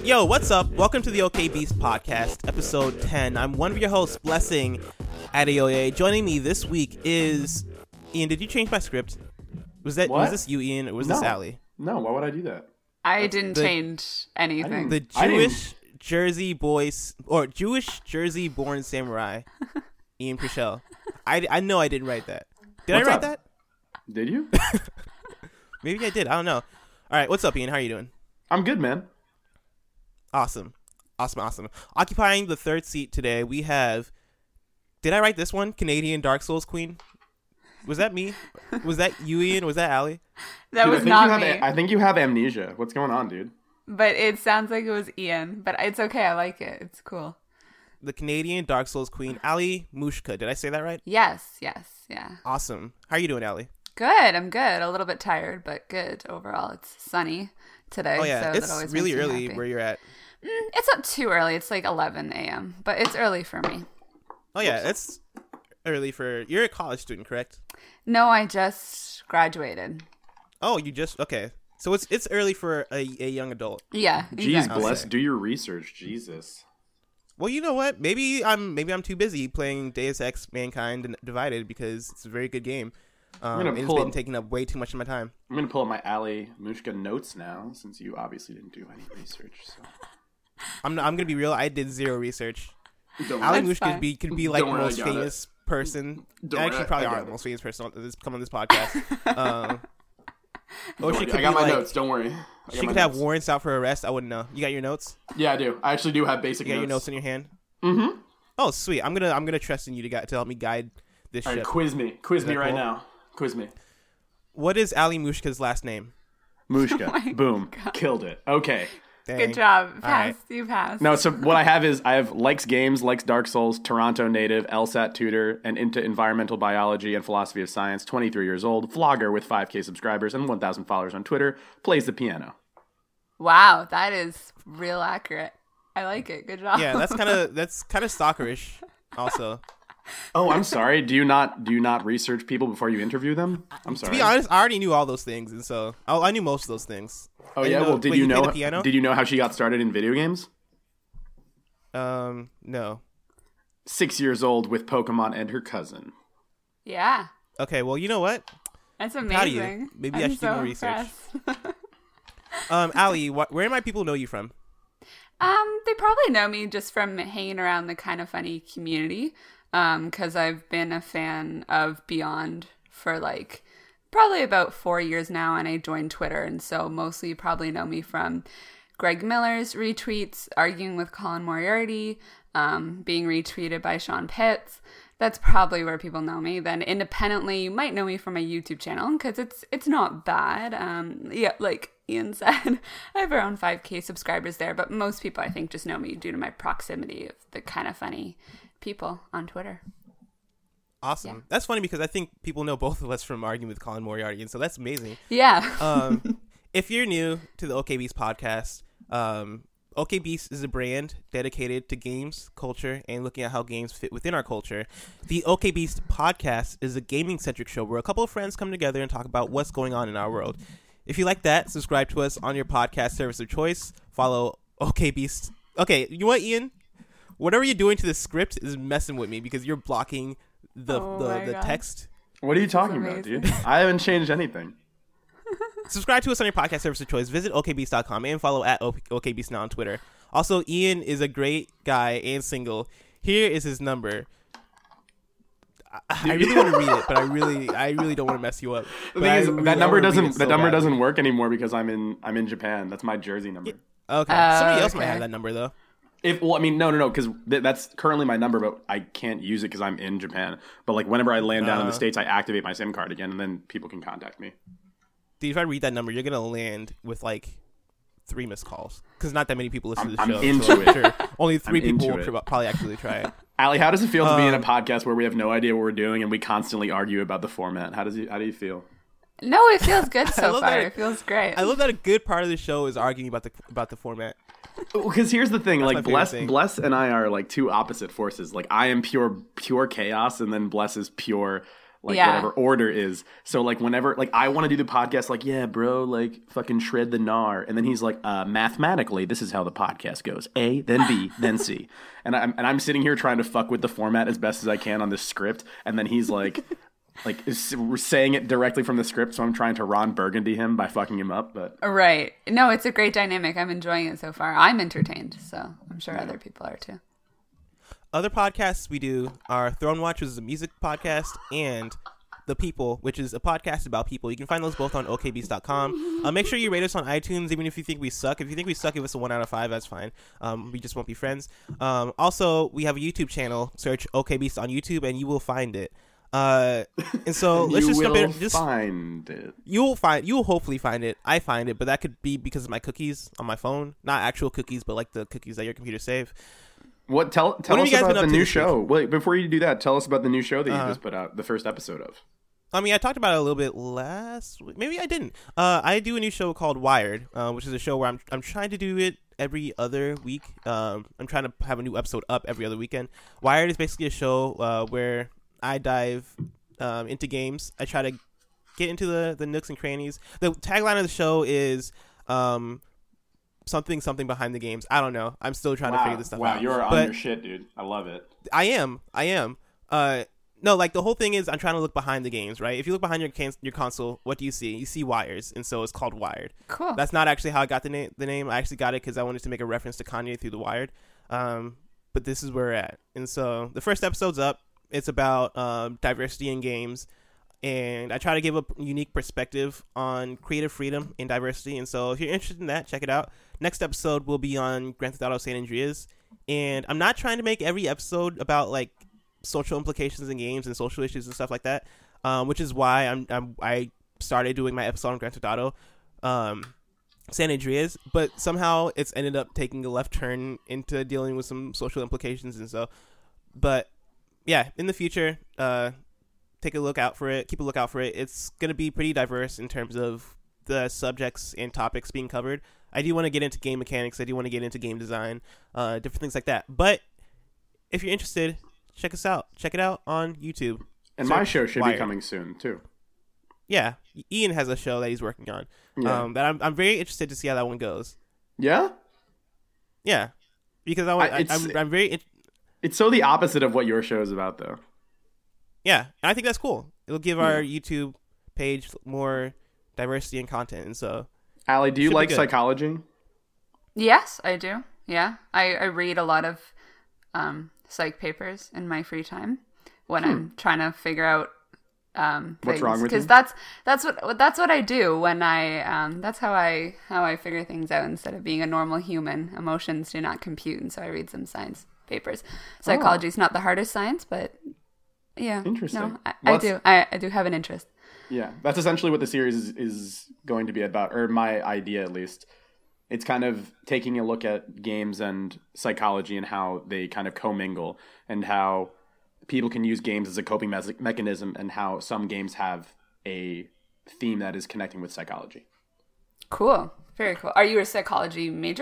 Yo, what's up? Welcome to the OK Beast Podcast, episode 10. I'm one of your hosts, Blessing Adeoye. Joining me this week is Ian. Did you change my script? Was this you, Ian, or was this Allie? No, why would I do that? I didn't change anything. The Jewish Jersey boys or Jewish Jersey born samurai, Ian Prichel. I know I didn't write that. Did I write that? Did you? Maybe I did. I don't know. All right, what's up, Ian? How are you doing? I'm good, man. Awesome. Occupying the third seat today, we have... Did I write this one? Canadian Dark Souls Queen? Was that me? Was that you, Ian? Was that Allie? That Dude, was not me. I think you have amnesia. What's going on, dude? But it sounds like it was Ian. But it's okay. I like it. It's cool. The Canadian Dark Souls Queen, Ali Mushka. Did I say that right? Yes. Yeah. Awesome. How are you doing, Allie? Good. I'm good. A little bit tired, but good overall. It's sunny today. Oh, yeah. So It's that always really makes me early happy. where you're at. It's not too early. It's like 11 a.m. But it's early for me. Oh, yeah. It's early for... You're a college student, correct? No, I just graduated. Oh, you just... Okay. So it's early for a young adult. Yeah. Jeez, exactly. Bless, do your research. Jesus. Well, you know what? Maybe I'm too busy playing Deus Ex Mankind Divided because it's a very good game. It's been taking up way too much of my time. I'm going to pull up my Ali Mushka notes now, since you obviously didn't do any research. So. I'm gonna be real. I did zero research. Don't Ali worry. Mushka could be like Don't the worry, most I got famous person. Don't Actually, worry, probably I got are the it. most famous person come on this podcast. Or she could I got be my like, notes. Don't worry. She could have warrants out for arrest. I wouldn't know. You got your notes? Yeah, I do. I actually do have basic You got notes. your notes in your hand? Mm-hmm. Oh, sweet. I'm gonna trust in you to help me guide this All right, ship. quiz me. Quiz me that right cool? now. Quiz me. What is Ali Mushka's last name? Mushka. Boom. Killed it. Okay. Dang. Good job. All right. Pass. You passed. No, so what I have is I have likes games, likes Dark Souls, Toronto native, LSAT tutor, and into environmental biology and philosophy of science, 23 years old, vlogger with 5K subscribers and 1,000 followers on Twitter, plays the piano. Wow. That is real accurate. I like it. Good job. Yeah, that's kind of stalkerish. Also, Oh, I'm sorry. Do you not research people before you interview them? I'm sorry. to be honest, I already knew all those things, and so I knew most of those things. Oh I yeah. didn't Well, did wait, you play know? the piano? Did you know how she got started in video games? No. 6 years old with Pokemon and her cousin. Yeah. Okay, well, you know what? That's Proud of you. amazing. Maybe I I'm should do so more research. impressed. Ali, where might people know you from? They probably know me just from hanging around the Kind of Funny community. Because I've been a fan of Beyond for probably about 4 years now, and I joined Twitter, and so mostly you probably know me from Greg Miller's retweets, arguing with Colin Moriarty, being retweeted by Sean Pitts. That's probably where people know me. Then independently, you might know me from my YouTube channel because it's not bad. Yeah, like Ian said, I have around 5K subscribers there, but most people I think just know me due to my proximity of the Kind of Funny people on Twitter. Awesome. Yeah. That's funny because I think people know both of us from arguing with Colin Moriarty, and so that's amazing. Yeah. If you're new to the OK Beast podcast, OK Beast is a brand dedicated to games, culture, and looking at how games fit within our culture. The OK Beast podcast is a gaming-centric show where a couple of friends come together and talk about what's going on in our world. If you like that, subscribe to us on your podcast service of choice. Follow OK Beast. Okay, you know what, Ian? Whatever you're doing to the script is messing with me because you're blocking the text. What are you talking about, dude? I haven't changed anything. Subscribe to us on your podcast service of choice. Visit okbeast.com and follow at okbeast now on Twitter. Also, Ian is a great guy and single. Here is his number. I really want to read it, but I really don't want to mess you up. The thing is, that number doesn't work anymore because I'm in Japan. That's my Jersey number. Okay. Somebody else might have that number though. No, because that's currently my number, but I can't use it because I'm in Japan. But whenever I land down in the States, I activate my SIM card again, and then people can contact me. Dude, if I read that number, you're gonna land with 3 missed calls because not that many people listen to the I'm show. into so it. Sure, only 3 people will it. probably actually try it. Ali, how does it feel to be in a podcast where we have no idea what we're doing and we constantly argue about the format? How do you feel? No, it feels good so far. It feels great. I love that a good part of the show is arguing about the format. Because here's the thing, That's Bless and I are two opposite forces. I am pure chaos, and then Bless is pure like Yeah. whatever order is. So like whenever like I want to do the podcast, like, yeah, bro, like fucking shred the gnar. And then he's like, mathematically, this is how the podcast goes. A, then B, then C. And I'm sitting here trying to fuck with the format as best as I can on this script. And then he's like we're saying it directly from the script. So I'm trying to Ron Burgundy him by fucking him up. But Right. No, it's a great dynamic. I'm enjoying it so far. I'm entertained, so I'm sure other people are too. Other podcasts we do are Throne Watch, which is a music podcast, and The People, which is a podcast about people. You can find those both on okbeast.com. Make sure you rate us on iTunes, even if you think we suck. If you think we suck, give us a 1 out of 5. That's fine. We just won't be friends. Also, we have a YouTube channel. Search OKBeast on YouTube, and you will find it. And so let's just jump in. Find it. You will hopefully find it. I find it, but that could be because of my cookies on my phone. Not actual cookies, but like the cookies that your computer save. What tell us have you guys about been up the to new this show? Wait, before you do that, tell us about the new show that you Uh-huh. just put out, the first episode of. I mean, I talked about it a little bit last week. Maybe I didn't. I do a new show called Wired, which is a show where I'm trying to do it every other week. I'm trying to have a new episode up every other weekend. Wired is basically a show where I dive into games. I try to get into the nooks and crannies. The tagline of the show is something behind the games. I don't know. I'm still trying to figure this stuff out. Wow, you're on But your shit, dude. I love it. I am. No, like the whole thing is I'm trying to look behind the games, right? If you look behind your console, what do you see? You see wires, and so it's called Wired. Cool. That's not actually how I got the name. I actually got it because I wanted to make a reference to Kanye through the Wired. But this is where we're at. And so the first episode's up. It's about diversity in games. And I try to give a unique perspective on creative freedom and diversity. And so if you're interested in that, check it out. Next episode will be on Grand Theft Auto San Andreas. And I'm not trying to make every episode about like social implications in games and social issues and stuff like that, which is why I started doing my episode on Grand Theft Auto San Andreas. But somehow it's ended up taking a left turn into dealing with some social implications. And so, but yeah, in the future, take a look out for it. Keep a lookout for it. It's going to be pretty diverse in terms of the subjects and topics being covered. I do want to get into game mechanics. I do want to get into game design, different things like that. But if you're interested, check us out. Check it out on YouTube. And my show should Wired. be coming soon, too. Yeah, Ian has a show that he's working on. Yeah. That I'm very interested to see how that one goes. Yeah? Yeah, because I'm very It's so the opposite of what your show is about, though. yeah, and I think that's cool. It'll give our YouTube page more diversity and content, and so. Allie, do you Should be like good. psychology? Yes, I do. Yeah. I read a lot of psych papers in my free time when I'm trying to figure out What's wrong with you? because that's what I do when I that's how I figure things out instead of being a normal human. Emotions do not compute, and so I read some science papers. Psychology is not the hardest science, but yeah, Interesting. No, I What's- do. I do have an interest. Yeah, that's essentially what the series is going to be about, or my idea at least. It's kind of taking a look at games and psychology and how they kind of commingle, and how people can use games as a coping mechanism, and how some games have a theme that is connecting with psychology. Cool. Very cool. Are you a psychology major?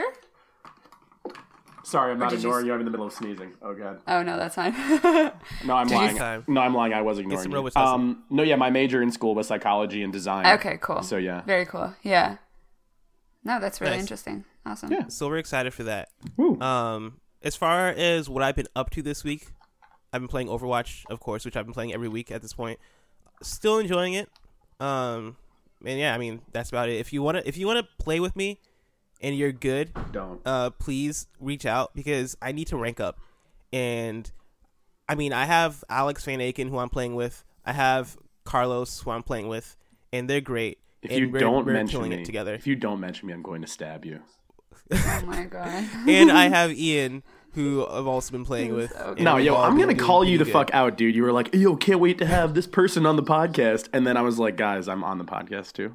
Sorry, I'm not did you ignoring you. I'm in the middle of sneezing. Oh, God. Oh no, that's fine. No, I'm lying. time. No, I'm lying. I was ignoring some you. Robitussin. No, yeah, my major in school was psychology and design. Okay, cool. So, yeah. Very cool. Yeah. No, that's really Nice. interesting. Awesome. Yeah. So we're excited for that. Woo. As far as what I've been up to this week, I've been playing Overwatch, of course, which I've been playing every week at this point. Still enjoying it. And yeah, I mean, that's about it. If you wanna play with me and you're good, Don't. please reach out because I need to rank up. And I mean, I have Alex Van Aken, who I'm playing with. I have Carlos, who I'm playing with, and they're great. If and you don't mention killing me, it together. if you don't mention me, I'm going to stab you. Oh my god. And I have Ian, who I've also been playing with. So and No, we've yo, all I'm been gonna doing call you pretty the good. fuck out, dude. You were like, yo, can't wait to have this person on the podcast, and then I was like, guys, I'm on the podcast too.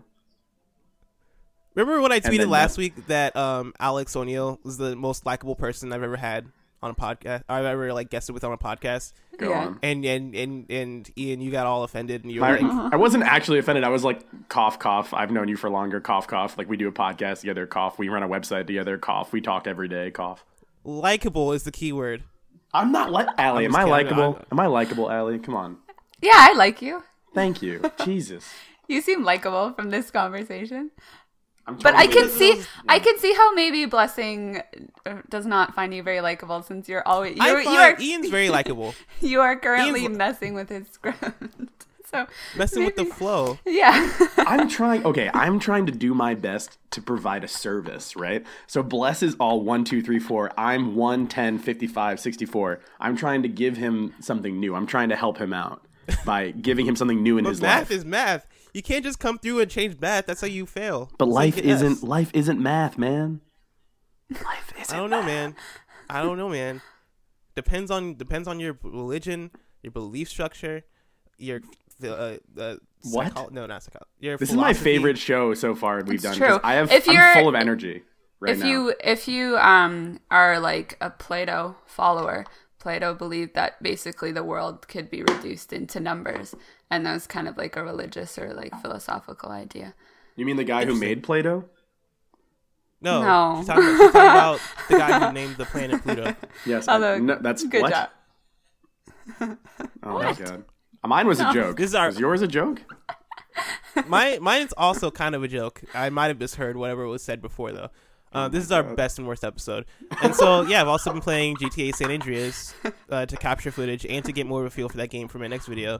Remember when I then tweeted last week that Alex O'Neill was the most likable person I've ever had on a podcast? I've ever like guested with on a podcast. Go Yeah. on. And Ian, you got all offended, and you were like, I wasn't actually offended. I was like, cough, cough. I've known you for longer. Cough, cough. Like we do a podcast together. Cough. We run a website together. Cough. We talk every day. Cough. likable is the key word. I'm not like Allie. Am just I kidding. likable? Am I likable, Allie? Come on. Yeah, I like you. Thank you. Jesus. You seem likable from this conversation. I'm But I totally- can see how maybe Blessing does not find you very likable since you're always Ian's very likable. you are currently Ian's- messing with his script. So Messing with the flow. yeah. I'm trying to do my best to provide a service, right? So Bless is all 1, 2, 3, 4. I'm 1, 10, 55, 64. I'm trying to give him something new. I'm trying to help him out by giving him something new in But his math life. is math. You can't just come through and change math. That's how you fail. But That's how you life get S. isn't math, man. Life isn't I don't know, man. Depends on your religion, your belief structure, your What? No, not psychology. Your This is my philosophy. favorite show so far we've done. true. 'Cause I'm full of energy right now. If you are like a Plato follower, Plato believed that basically the world could be reduced into numbers, and that was kind of like a religious or like philosophical idea. You mean the guy who made Play-Doh? No. She's talking about the guy who named the planet Pluto. Yes. Although, no, that's good what? job. Oh my god. Mine was a joke. This is our- Was yours a joke? Mine's also kind of a joke. I might have misheard whatever was said before, though. This is our best and worst episode. And so, yeah, I've also been playing GTA San Andreas to capture footage and to get more of a feel for that game for my next video.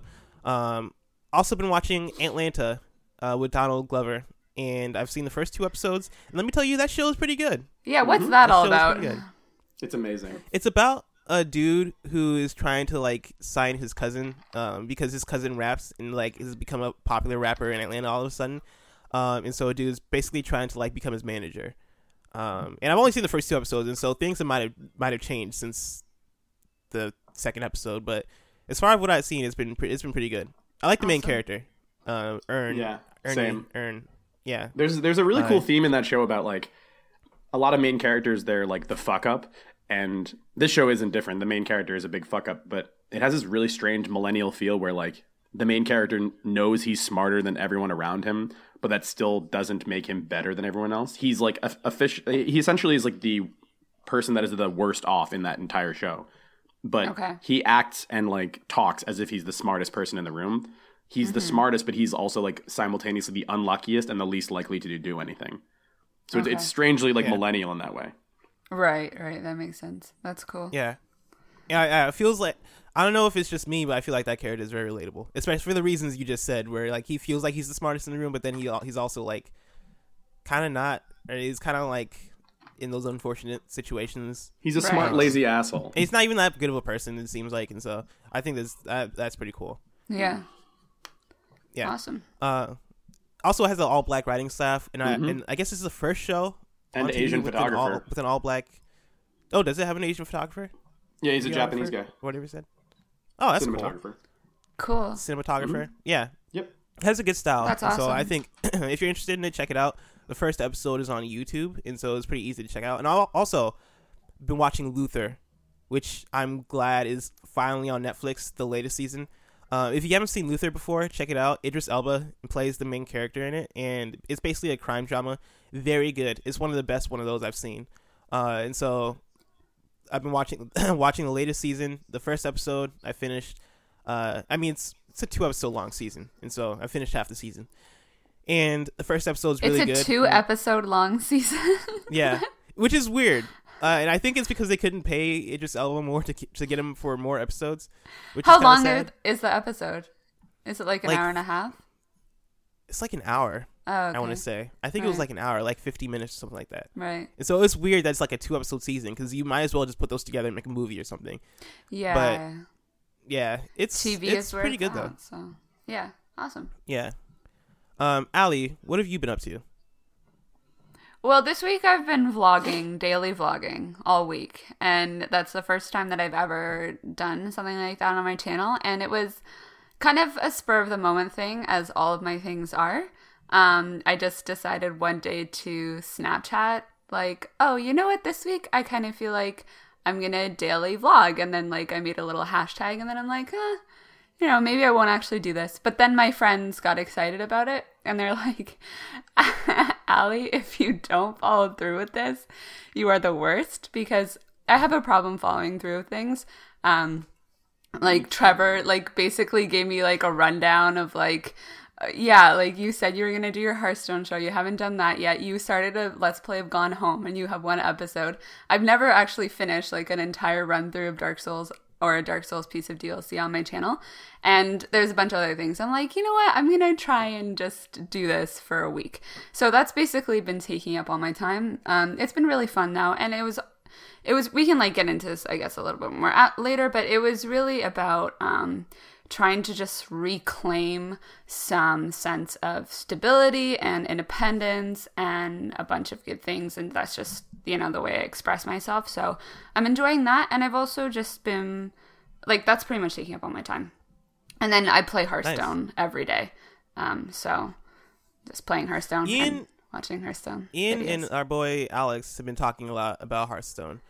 Also been watching Atlanta with Donald Glover, and I've seen the first 2 episodes. And let me tell you, that show is pretty good. Yeah, what's that all show is about? pretty good. It's amazing. It's about a dude who is trying to like sign his cousin because his cousin raps and like has become a popular rapper in Atlanta all of a sudden. And so a dude is basically trying to like become his manager. And I've only seen the first 2 episodes, and so things might have changed since the second episode. But as far as what I've seen, it's been pretty good. I like the main character, Ern. Yeah, Ernie, same. Ern. Yeah. There's a really cool theme in that show about like a lot of main characters. They're like the fuck up, and this show isn't different. The main character is a big fuck up, but it has this really strange millennial feel where like the main character knows he's smarter than everyone around him, but that still doesn't make him better than everyone else. He's like he essentially is like the person that is the worst off in that entire show. But he acts and like talks as if he's the smartest person in the room. He's the smartest, but he's also like simultaneously the unluckiest and the least likely to do anything. So it's strangely like millennial in that way. Right. That makes sense. That's cool. Yeah. Yeah, it feels like, I don't know if it's just me, but I feel like that character is very relatable, especially for the reasons you just said, where like he feels like he's the smartest in the room, but then he's also like kind of not, or he's kind of like in those unfortunate situations. He's a smart, lazy asshole. And he's not even that good of a person, it seems like, and so I think that's pretty cool. Yeah. Awesome. Awesome. Also has an all black writing staff, and I guess this is the first show And on TV Asian with photographer. with an all black. Oh, does it have an Asian photographer? Yeah, he's a Japanese guy. Whatever he said. Oh, that's cool. Cinematographer. Cool. Cinematographer. Yeah. Yep. It has a good style. That's And so awesome. I think if you're interested in it, check it out. The first episode is on YouTube, and so it's pretty easy to check out. And I've also been watching Luther, which I'm glad is finally on Netflix, the latest season. If you haven't seen Luther before, check it out. Idris Elba plays the main character in it, and it's basically a crime drama. Very good. It's one of the best one of those I've seen. And so I've been watching watching the latest season. The first episode I finished. I mean, it's a 2-episode long season, and so I finished half the season. And the first episode is really good. It's a 2-episode long season. Yeah, which is weird. And I think it's because they couldn't pay Idris Elba more to get him for more episodes. Which How is kinda long sad. is the episode? Is it like an hour and a half? It's like an hour. Oh, okay. I want to say. I think it was Right. like an hour, like 50 minutes or something like that. Right. And so it's weird that it's like a 2-episode season because you might as well just put those together and make a movie or something. Yeah. Yeah, it's TV it's is where pretty it's good though. at, so yeah, awesome. Yeah. Allie, what have you been up to? Well, this week I've been vlogging, daily vlogging all week, and that's the first time that I've ever done something like that on my channel, and it was kind of a spur of the moment thing, as all of my things are. I just decided one day to Snapchat, like, oh, you know what, this week I kind of feel like I'm gonna daily vlog, and then like I made a little hashtag, and then I'm like, you know, maybe I won't actually do this. But then my friends got excited about it, and they're like, Allie, if you don't follow through with this, you are the worst, because I have a problem following through with things. like Trevor like basically gave me like a rundown of like yeah, like you said you were going to do your Hearthstone show. You haven't done that yet. You started a Let's Play of Gone Home and you have one episode. I've never actually finished like an entire run through of Dark Souls or a Dark Souls piece of DLC on my channel. And there's a bunch of other things. I'm like, you know what? I'm going to try and just do this for a week. So that's basically been taking up all my time. It's been really fun now. And it was, we can like get into this, I guess, a little bit more later, but it was really about, trying to just reclaim some sense of stability and independence and a bunch of good things. And that's just, you know, the way I express myself. So I'm enjoying that. And I've also just been like, that's pretty much taking up all my time. And then I play Hearthstone every day. So just playing Hearthstone and watching Hearthstone. Ian videos. and our boy Alex have been talking a lot about Hearthstone.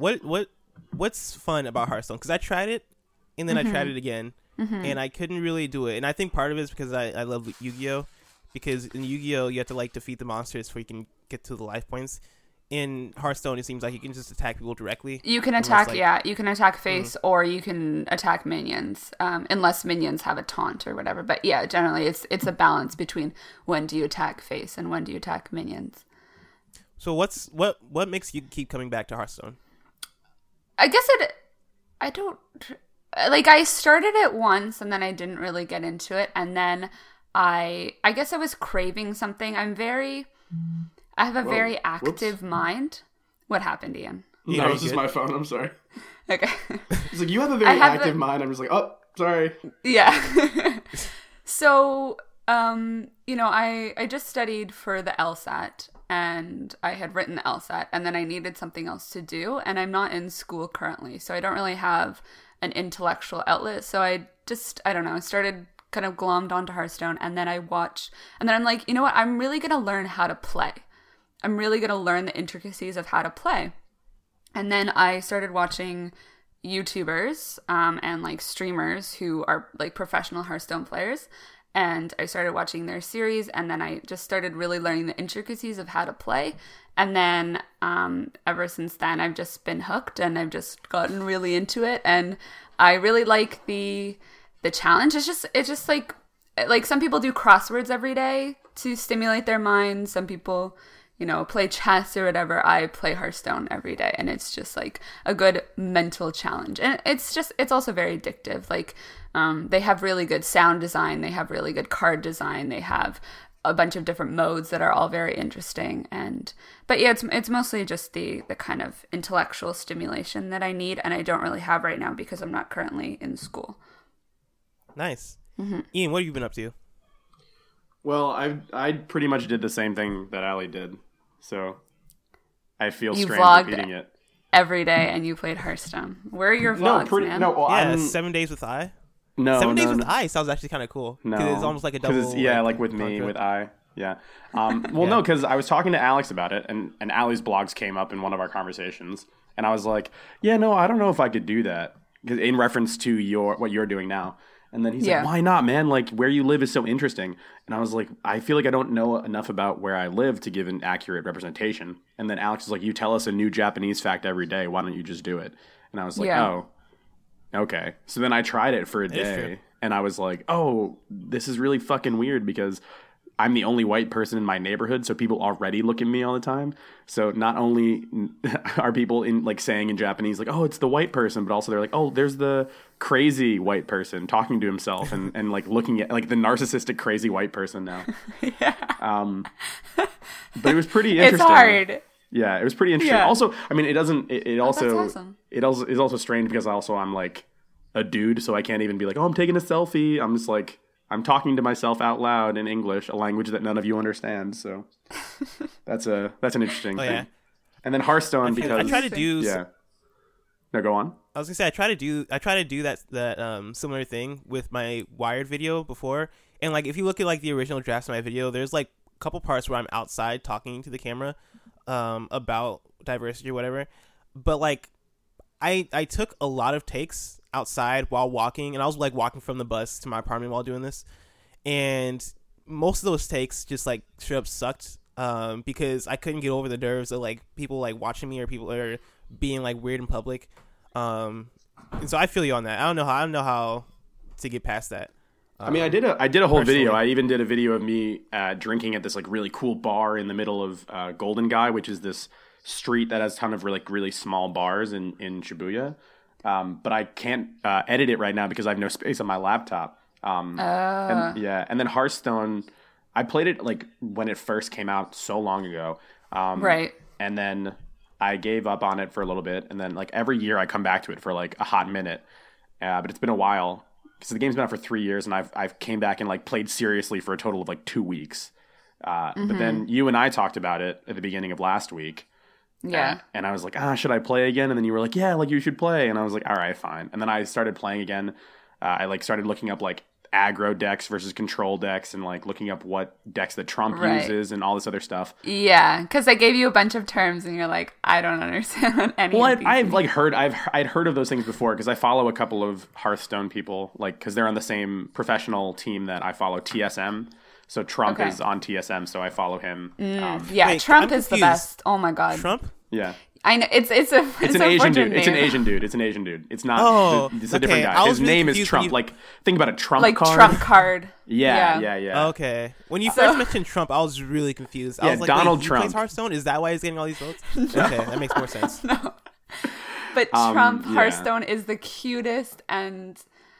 What's fun about Hearthstone? Because I tried it and then I tried it again. And I couldn't really do it. And I think part of it is because I love Yu-Gi-Oh! Because in Yu-Gi-Oh! You have to like defeat the monsters before you can get to the life points. In Hearthstone, it seems like you can just attack people directly. You can attack, you can attack face or you can attack minions, unless minions have a taunt or whatever. But yeah, generally it's a balance between when do you attack face and when do you attack minions. So what makes you keep coming back to Hearthstone? I guess I don't... Like, I started it once, and then I didn't really get into it, and then I guess I was craving something. I have a very active mind. What happened, Ian? No, this is my phone. I'm sorry. Okay. It's like, you have a very active mind. I'm just like, oh, sorry. Yeah. So, you know, I just studied for the LSAT, and I had written the LSAT, and then I needed something else to do, and I'm not in school currently, so I don't really have an intellectual outlet. So I don't know, started kind of glommed onto Hearthstone, and then I'm like, you know what? I'm really going to learn how to play. I'm really going to learn the intricacies of how to play. And then I started watching YouTubers and like streamers who are like professional Hearthstone players. And I started watching their series, and then I just started really learning the intricacies of how to play. And then ever since then, I've just been hooked, and I've just gotten really into it. And I really like the challenge. It's just like some people do crosswords every day to stimulate their mind. Some people, you know, play chess or whatever. I play Hearthstone every day, and it's just like a good mental challenge. And it's also very addictive. Like, they have really good sound design. They have really good card design. They have a bunch of different modes that are all very interesting. But yeah, it's mostly just the kind of intellectual stimulation that I need, and I don't really have right now because I'm not currently in school. Nice. Ian, what have you been up to? Well, I pretty much did the same thing that Ali did, so I feel You strange vlogged repeating it. Every day, and you played Hearthstone. Where are your vlogs, man? Yeah, 7 days with I. No, 7 days with I sounds actually kind of cool. No, because it's almost like a double. Like with me, with I. Yeah. No, because I was talking to Alex about it, and Ali's blogs came up in one of our conversations, and I was like, yeah, no, I don't know if I could do that, in reference to what you're doing now. And then he's like, why not, man? Like, where you live is so interesting. And I was like, I feel like I don't know enough about where I live to give an accurate representation. And then Alex is like, you tell us a new Japanese fact every day. Why don't you just do it? And I was like, oh, okay. So then I tried it for a day, and I was like, oh, this is really fucking weird because I'm the only white person in my neighborhood, so people already look at me all the time. So not only are people saying in Japanese like, oh, it's the white person, but also they're like, oh, there's the crazy white person talking to himself and like looking at like the narcissistic crazy white person now. But it was pretty interesting. It's hard. Yeah, it was pretty interesting. Yeah. Also, I mean, that's awesome. It also is also strange because I'm like a dude, so I can't even be like, oh, I'm taking a selfie. I'm just like, I'm talking to myself out loud in English, a language that none of you understand. So that's an interesting thing. Yeah. And then Hearthstone, because I try to do. Yeah. No, go on. I was gonna say I try to do that similar thing with my Wired video before, and like if you look at like the original drafts of my video, there's like a couple parts where I'm outside talking to the camera about diversity or whatever, but like I took a lot of takes outside while walking, and I was like walking from the bus to my apartment while doing this, and most of those takes just like straight up sucked because I couldn't get over the nerves of like people like watching me or people are being like weird in public, And so I feel you on that. I don't know how to get past that. I mean, I did a whole personally. video. I even did a video of me drinking at this like really cool bar in the middle of Golden Gai, which is this street that has a ton of really small bars in Shibuya. But I can't edit it right now because I have no space on my laptop. And then Hearthstone, I played it like when it first came out so long ago. Right. And then I gave up on it for a little bit, and then like every year I come back to it for like a hot minute. But it's been a while because the game's been out for 3 years, and I've came back and like played seriously for a total of like 2 weeks. But then you and I talked about it at the beginning of last week. Yeah. And I was like, should I play again? And then you were like, yeah, like you should play. And I was like, all right, fine. And then I started playing again. I like started looking up like aggro decks versus control decks and like looking up what decks that Trump uses and all this other stuff. Yeah, because I gave you a bunch of terms and you're like, I don't understand any of these. I'd heard of those things before because I follow a couple of Hearthstone people, like because they're on the same professional team that I follow, TSM. So Trump is on TSM, so I follow him. Wait, Trump I'm is the confused. best. Oh my god, Trump? Yeah. I know it's It's an Asian dude. name. It's an Asian dude. It's an Asian dude. It's not. Oh, it's a okay. different I guy. was His really name is confused Trump. when you- Like think about a Trump like card. Trump card. Yeah. Okay. When you first mentioned Trump, I was really confused. I Yeah, was like, Donald wait, he Trump. plays Hearthstone? Is that why he's getting all these votes? Okay, that makes more sense. But Trump yeah. Hearthstone is the cutest, and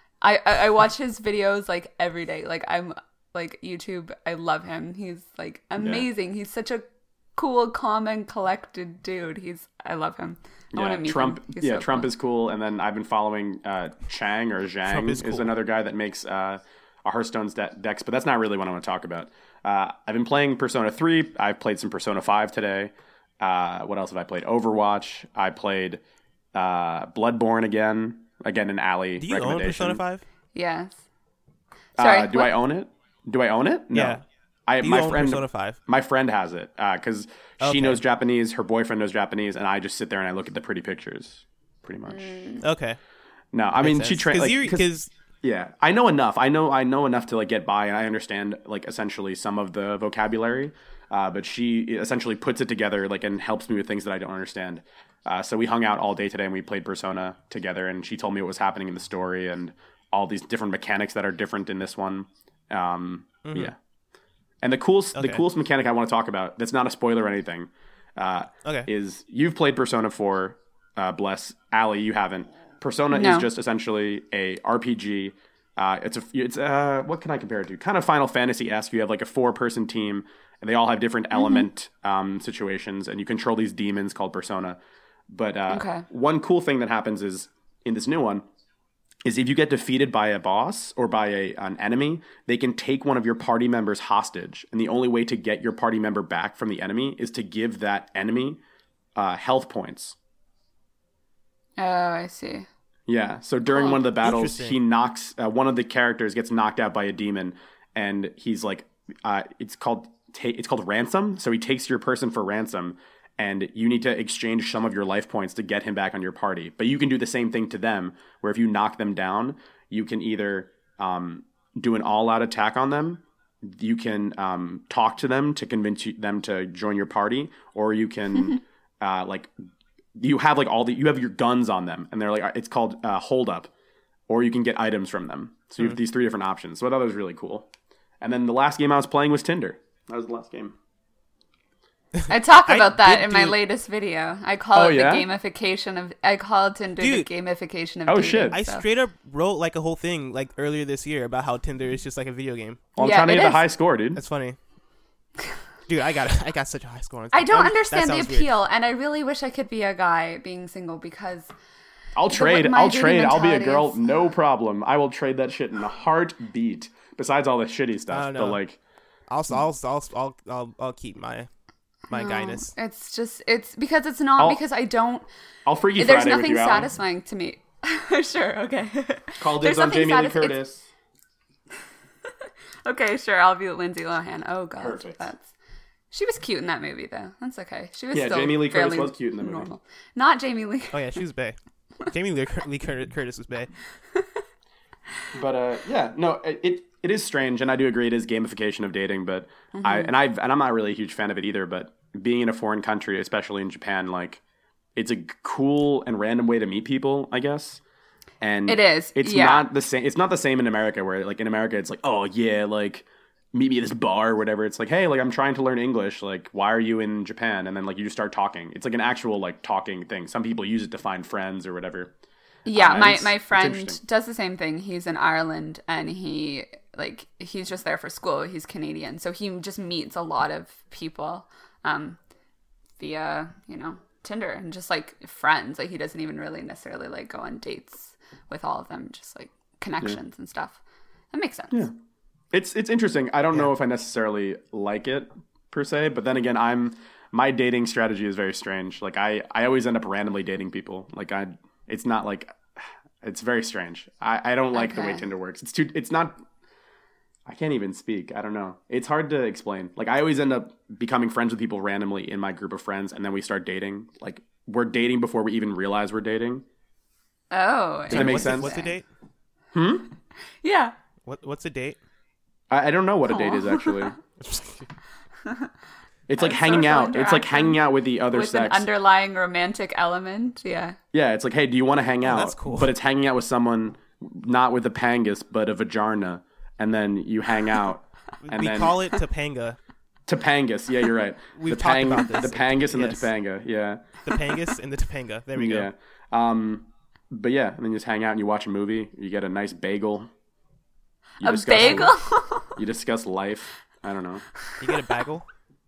I watch his videos like every day. Like I'm like YouTube. I love him. He's like amazing. He's such a cool, calm, and collected dude. I love him. I want to meet Trump. him. He's Yeah, so Trump cool. is cool. And then I've been following Chang or Zhang Trump is is cool. another guy that makes a Hearthstone's decks, but that's not really what I want to talk about. I've been playing Persona 3. I've played some Persona 5 today. What else have I played? Overwatch. I played Bloodborne again an Alley Do you own recommendation. Persona 5? Yes. Sorry. Do I own it? Do I own it? No. Yeah. Do you My own friend, Persona 5? my friend has it because she Okay. knows Japanese. Her boyfriend knows Japanese, and I just sit there and I look at the pretty pictures, pretty much. Okay. No, I mean she Because yeah, I know enough. I know enough to like get by, and I understand like essentially some of the vocabulary. But she essentially puts it together like and helps me with things that I don't understand. So we hung out all day today and we played Persona together, and she told me what was happening in the story and all these different mechanics that are different in this one. Yeah. And the coolest mechanic I want to talk about, that's not a spoiler or anything, is you've played Persona 4, bless. Allie, you haven't. Persona No. is just essentially a RPG. It's what can I compare it to? Kind of Final Fantasy-esque. You have like a 4-person team, and they all have different element situations, and you control these demons called Persona. But one cool thing that happens is in this new one, is if you get defeated by a boss or by an enemy, they can take one of your party members hostage. And the only way to get your party member back from the enemy is to give that enemy health points. Oh, I see. Yeah, so during one of the battles, Interesting. he knocks, one of the characters gets knocked out by a demon, and he's like, it's called ransom, so he takes your person for ransom, and you need to exchange some of your life points to get him back on your party. But you can do the same thing to them, where if you knock them down, you can either do an all-out attack on them, you can talk to them to convince them to join your party, or you can you have you have your guns on them, and they're like, it's called hold up, or you can get items from them. So you have these 3 different options. So I thought that was really cool. And then the last game I was playing was Tinder. That was the last game. I talk about that did in my do- latest video. I call Oh, it yeah? the gamification of. I call Tinder Dude. the gamification of. Oh, dating, shit. I so. straight up wrote like a whole thing like earlier this year about how Tinder is just like a video game. Well, I'm Yeah, trying to it get the is. high score, dude. That's funny. Dude, I got such a high score on I don't that understand the sounds weird. appeal, and I really wish I could be a guy being single because I'll trade. my I'll dating trade. I'll be a mentality girl. is- No problem. I will trade that shit in a heartbeat. Besides all the shitty I stuff, don't but know. like, I'll keep my guyness. it's because it's not I'll- because I don't. I'll Freaky There's Friday with nothing you, Alan. satisfying to me. Sure, okay. Call There's dibs on nothing Jamie Lee satis- it's- Curtis. Okay, sure. I'll be Lindsay Lohan. Oh god, Perfect. She was cute in that movie though. That's okay. She was Yeah, still Jamie Lee Curtis fairly was cute in the movie. normal. Not Jamie Lee. Oh yeah, she was bae. Jamie Lee Curtis was bae. But yeah, no, it is strange, and I do agree it is gamification of dating. But Mm-hmm. I'm not really a huge fan of it either. But being in a foreign country, especially in Japan, like it's a cool and random way to meet people, I guess. And It is, It's yeah. not the same. It's not the same in America, where like in America it's like, oh yeah, like meet me at this bar or whatever. It's like, hey, like I'm trying to learn English. Like, why are you in Japan? And then like you just start talking. It's like an actual like talking thing. Some people use it to find friends or whatever. Yeah, my it's friend interesting. does the same thing. He's in Ireland and he's just there for school. He's Canadian. So he just meets a lot of people via, Tinder and just like friends. Like he doesn't even really necessarily like go on dates with all of them, just like connections and stuff. That makes sense. Yeah. It's interesting. I don't know if I necessarily like it per se, but then again, my dating strategy is very strange. Like I always end up randomly dating people. Like it's not like, it's very strange. I don't like the way Okay. Tinder works. It's not, I can't even speak. I don't know. It's hard to explain. Like I always end up becoming friends with people randomly in my group of friends, and then we start dating. Like we're dating before we even realize we're dating. Oh. Does that make What's sense? What's the date? Yeah. What's the date? I don't know what a date is actually. It's like A hanging social out. It's like interaction hanging out with the other With an sex. underlying romantic element. Yeah. Yeah, it's like, hey, do you want to hang out? that's cool. But it's hanging out with someone, not with a pangus, but a vagina, and then you hang out. And We then call it Topanga. Topangus. Yeah, you're right. We've talked about this. The pangus and Yes. the Topanga. Yeah, The Pangus and the Topanga. There we yeah. go. But yeah, and then you just hang out and you watch a movie. You get a nice bagel. You A discuss- bagel? You discuss life. I don't know. You get a bagel.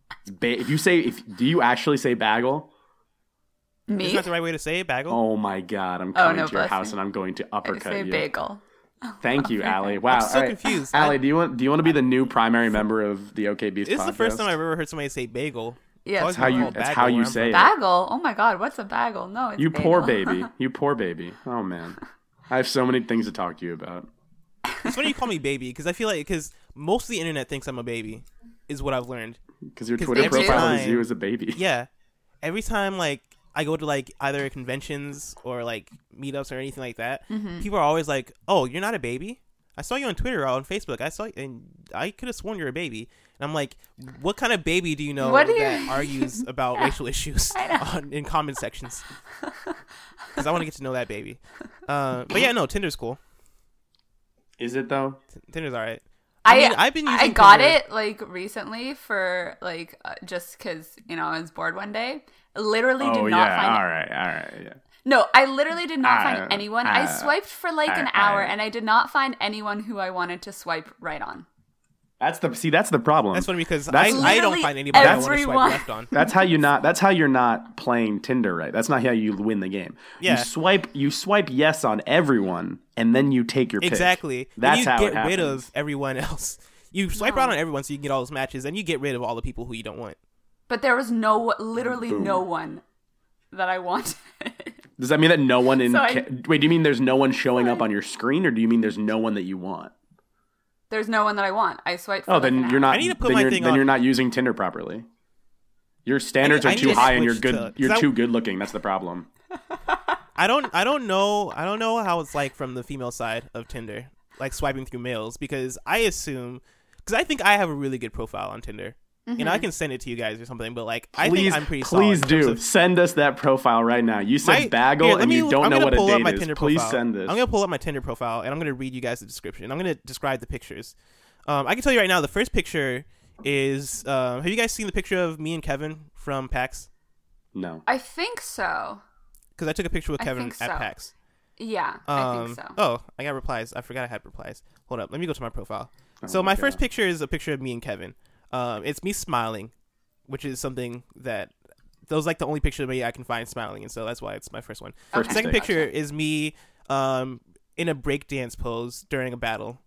Do you actually say bagel? Isn't Me? that the right way to say it? Bagel? Oh my god, I'm coming no, to your bless house you. and I'm going to I uppercut say you. bagel. Thank you, Allie. Wow, I'm so all right. confused. Allie, do you want to be the new primary member of the OK Beast This podcast? is the first time I've ever heard somebody say bagel. Yeah, It's always it's been how you- called that's bagel how you where I'm say from. it. Bagel? Oh my god, what's a bagel? No, it's You bagel. poor baby. You poor baby. Oh man, I have so many things to talk to you about. It's funny you call me baby because I feel like most of the internet thinks I'm a baby, is what I've learned. Because your 'Cause Twitter every profile is time- you as a baby. Yeah, every time like I go to like either conventions or like meetups or anything like that, people are always like, "Oh, you're not a baby? I saw you on Twitter or on Facebook. I saw you, and I could have sworn you're a baby." And I'm like, "What kind of baby do you know What do you- that argues about racial issues in comment sections?" Because I want to get to know that baby. But yeah, no, Tinder's cool. Is it though? Tinder's alright. I've been using I got Tinder. it like recently for like just because I was bored one day. Literally did Oh not yeah. find All right. Yeah. No, I literally did not find anyone. I uh, swiped for like an hour and I did not find anyone who I wanted to swipe right on. That's the problem. That's funny because That's- I don't Literally find anybody I want to swipe everyone. left on. That's how you're not playing Tinder right. That's not how you win the game. Yeah. You swipe yes on everyone and then you take your pick. Exactly. That's and you how get it happens. rid of everyone else. You swipe right on everyone so you can get all those matches, and you get rid of all the people who you don't want. But there was literally no one that I wanted. Does that mean that no one So wait, do you mean there's no one showing up on your screen, or do you mean there's no one that you want? There's no one that I want. I swiped for Oh, like then an you're hour. not I need to put then my you're, thing then on- you're not using Tinder properly. Your standards I are need too to high and you're switch good to- you're 'cause I- too good looking. That's the problem. I don't know how it's like from the female side of Tinder, like swiping through males, because I think I have a really good profile on Tinder. And I can send it to you guys or something, but like I Please, think I'm pretty solid. please in terms do. of- Send us that profile right now. You said bagel Here, let and me- you don't I'm know gonna what a pull up date my is. Tinder Please profile. send this. I'm gonna pull up my Tinder profile and I'm gonna read you guys the description. I'm gonna describe the pictures. I can tell you right now, the first picture is. Have you guys seen the picture of me and Kevin from PAX? No. I think so. Because I took a picture with I Kevin think at so. PAX. Yeah, I think so. Oh, I got replies. I forgot I had replies. Hold up. Let me go to my profile. So my first picture is a picture of me and Kevin. It's me smiling, which is something that those like the only picture of me I can find smiling, and so that's why it's my first one. First Second mistake. picture is me in a breakdance pose during a battle.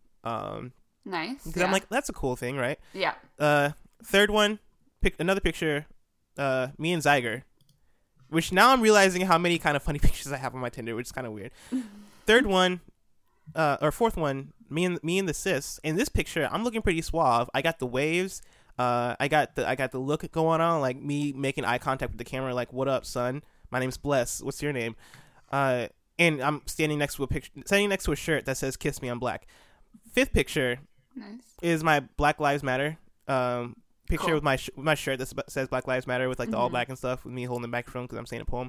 Nice. Because I'm like, that's a cool thing, right? yeah. Third one, another picture, me and Zyger. Which now I'm realizing how many kind of funny pictures I have on my Tinder, which is kind of weird. Third one, or fourth one, me and the sis. In this picture, I'm looking pretty suave. I got the waves. I got the look going on, like me making eye contact with the camera, like, "What up, son? My name's Bless. What's your name?" And I'm standing next to a shirt that says "Kiss Me, I'm Black." Fifth picture Nice. is my Black Lives Matter picture Cool. with my shirt that says Black Lives Matter with like the all black and stuff, with me holding the microphone because I'm saying a poem.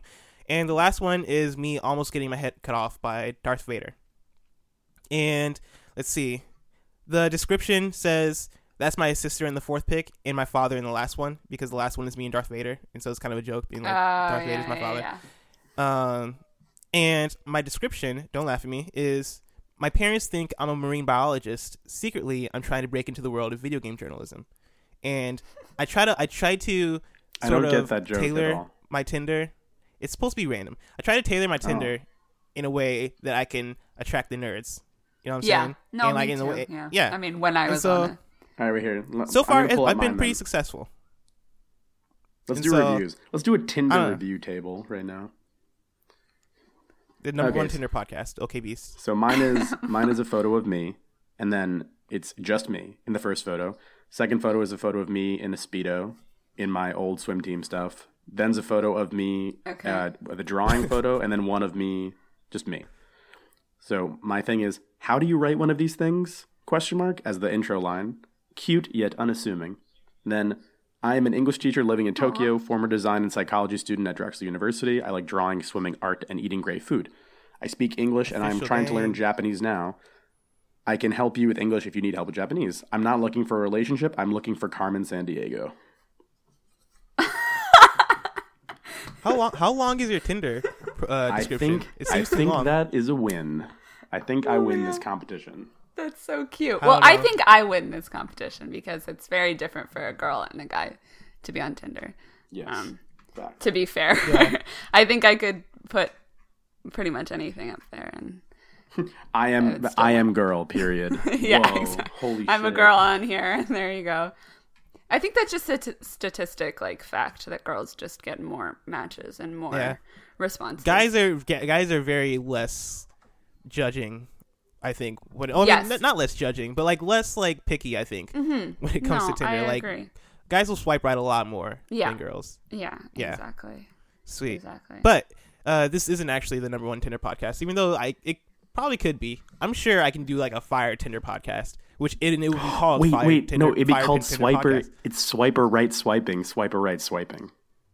And the last one is me almost getting my head cut off by Darth Vader. And let's see. The description says that's my sister in the fourth pick and my father in the last one, because the last one is me and Darth Vader. And so it's kind of a joke being like, Darth Vader's my father. And my description, don't laugh at me, is my parents think I'm a marine biologist. Secretly, I'm trying to break into the world of video game journalism. And I try to sort of get that joke tailor at all. my Tinder. It's supposed to be random. I try to tailor my Tinder in a way that I can attract the nerds. You know what I'm saying? No, and me in the too. way, Yeah. I mean, when I was so, on it. All right, we're here. So far, I've been pretty successful. Let's do reviews. Let's do a Tinder review table right now. The number one Tinder podcast, OK Beast. So mine is a photo of me, and then it's just me in the first photo. Second photo is a photo of me in a Speedo in my old swim team stuff. Then's a photo of me, the drawing photo, and then one of me, just me. So my thing is, how do you write one of these things? ? As the intro line. Cute yet unassuming. Then, I am an English teacher living in Tokyo, former design and psychology student at Drexel University. I like drawing, swimming, art, and eating great food. I speak English, and I am trying to learn Japanese now. I can help you with English if you need help with Japanese. I'm not looking for a relationship. I'm looking for Carmen Sandiego. How long is your Tinder description? I think that is a win. I think I win this competition. That's so cute. Well, I think I win this competition because it's very different for a girl and a guy to be on Tinder. Yes. To be fair, I think I could put pretty much anything up there, and I am girl. Period. Yeah, Whoa, exactly. Holy shit! I'm a girl on here. There you go. I think that's just a statistic, like fact, that girls just get more matches and more responses. Guys are very less judging. I think not less judging, but like less like picky. I think when it comes to Tinder, I agree. Guys will swipe right a lot more than girls. Yeah, exactly. Sweet. Exactly. But this isn't actually the number one Tinder podcast, even though it probably could be. I'm sure I can do like a fire Tinder podcast, which it would be called. Tinder, no, it'd be called Swiper. Podcast. It's Swiper right swiping. Swiper right swiping.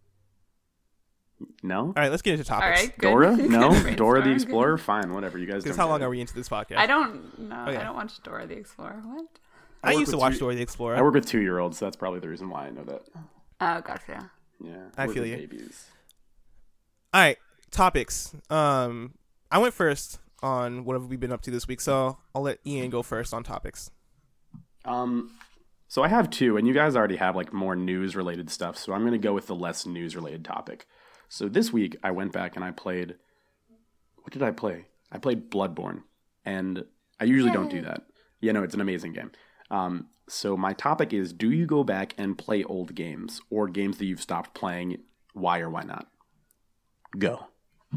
No? All right, let's get into topics. All right, good. Dora? No? Dora the Explorer? Fine, whatever. You guys Because how long are we into this podcast? I don't know. Okay. I don't watch Dora the Explorer. What? I used to watch Dora the Explorer. I work with 2-year-olds, so that's probably the reason why I know that. Oh, gotcha. Yeah. I feel you. Babies. All right, topics. I went first on what have we been up to this week, so I'll let Ian go first on topics. So I have two, and you guys already have like more news-related stuff, so I'm going to go with the less news-related topic. So this week, I went back and I played... What did I play? I played Bloodborne, and I usually don't do that. Yeah, no, it's an amazing game. So my topic is, do you go back and play old games, or games that you've stopped playing? Why or why not? Go.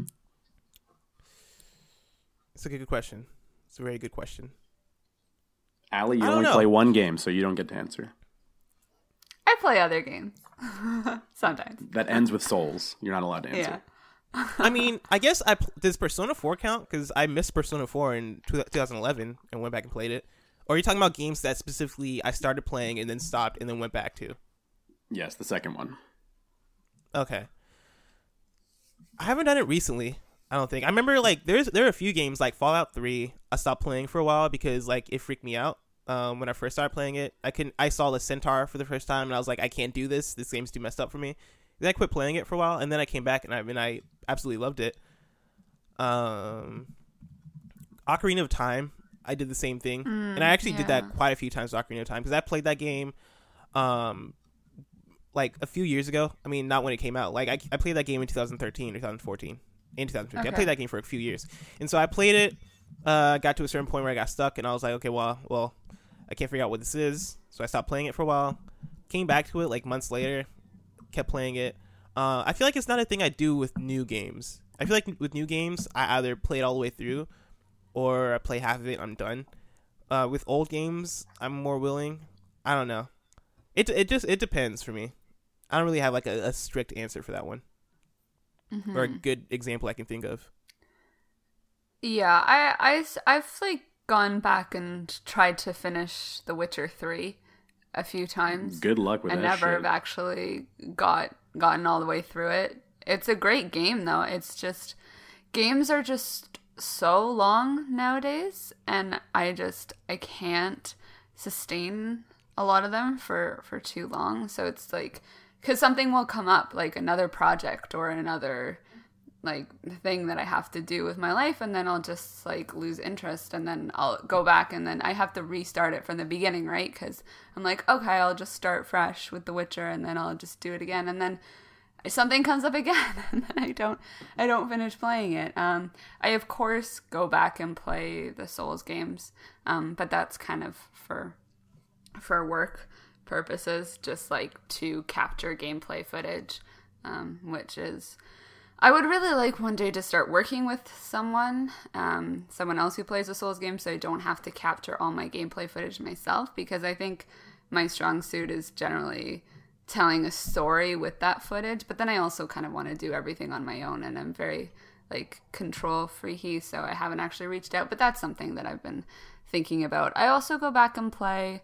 It's a good question. It's a very good question. Allie, you only play one game, so you don't get to answer. I play other games. Sometimes. That ends with souls. You're not allowed to answer. Yeah. I mean, I guess does Persona 4 count? Because I missed Persona 4 in 2011 and went back and played it. Or are you talking about games that specifically I started playing and then stopped and then went back to? Yes, the second one. Okay. I haven't done it recently, I don't think. I remember like there are a few games like Fallout 3 I stopped playing for a while because like it freaked me out. When I first started playing it, I saw the Centaur for the first time and I was like, I can't do this. This game's too messed up for me. Then I quit playing it for a while and then I came back and I absolutely loved it. Ocarina of Time, I did the same thing, and I actually did that quite a few times with Ocarina of Time because I played that game, like a few years ago. I mean, not when it came out. Like I played that game in 2013 or 2014. In 2015, I played that game for a few years, and so I played it. Got to a certain point where I got stuck, and I was like, okay, well, I can't figure out what this is, so I stopped playing it for a while. Came back to it like months later, kept playing it. I feel like it's not a thing I do with new games. I feel like with new games, I either play it all the way through, or I play half of it and I'm done. With old games, I'm more willing. I don't know. It depends for me. I don't really have like a strict answer for that one, or a good example I can think of. Yeah, I've like gone back and tried to finish The Witcher 3 a few times. Good luck with that. I never have actually gotten all the way through it. It's a great game, though. It's just, games are just so long nowadays, and I can't sustain a lot of them for too long. So it's like, because something will come up, like another project or another like thing that I have to do with my life, and then I'll just like lose interest, and then I'll go back, and then I have to restart it from the beginning, right? Because I'm like, okay, I'll just start fresh with The Witcher, and then I'll just do it again, and then something comes up again, and then I don't finish playing it. I of course go back and play the Souls games, but that's kind of for work purposes, just like to capture gameplay footage, which is, I would really like one day to start working with someone else who plays the Souls games, so I don't have to capture all my gameplay footage myself, because I think my strong suit is generally telling a story with that footage, but then I also kind of want to do everything on my own, and I'm very like control freaky, so I haven't actually reached out, but that's something that I've been thinking about. I also go back and play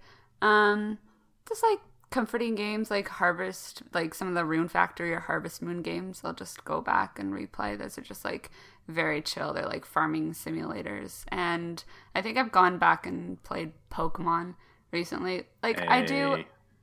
just like comforting games like Harvest, like some of the Rune Factory or Harvest Moon games. I'll just go back and replay. Those are just like very chill. They're like farming simulators. And I think I've gone back and played Pokemon recently. Like, Hey. I do.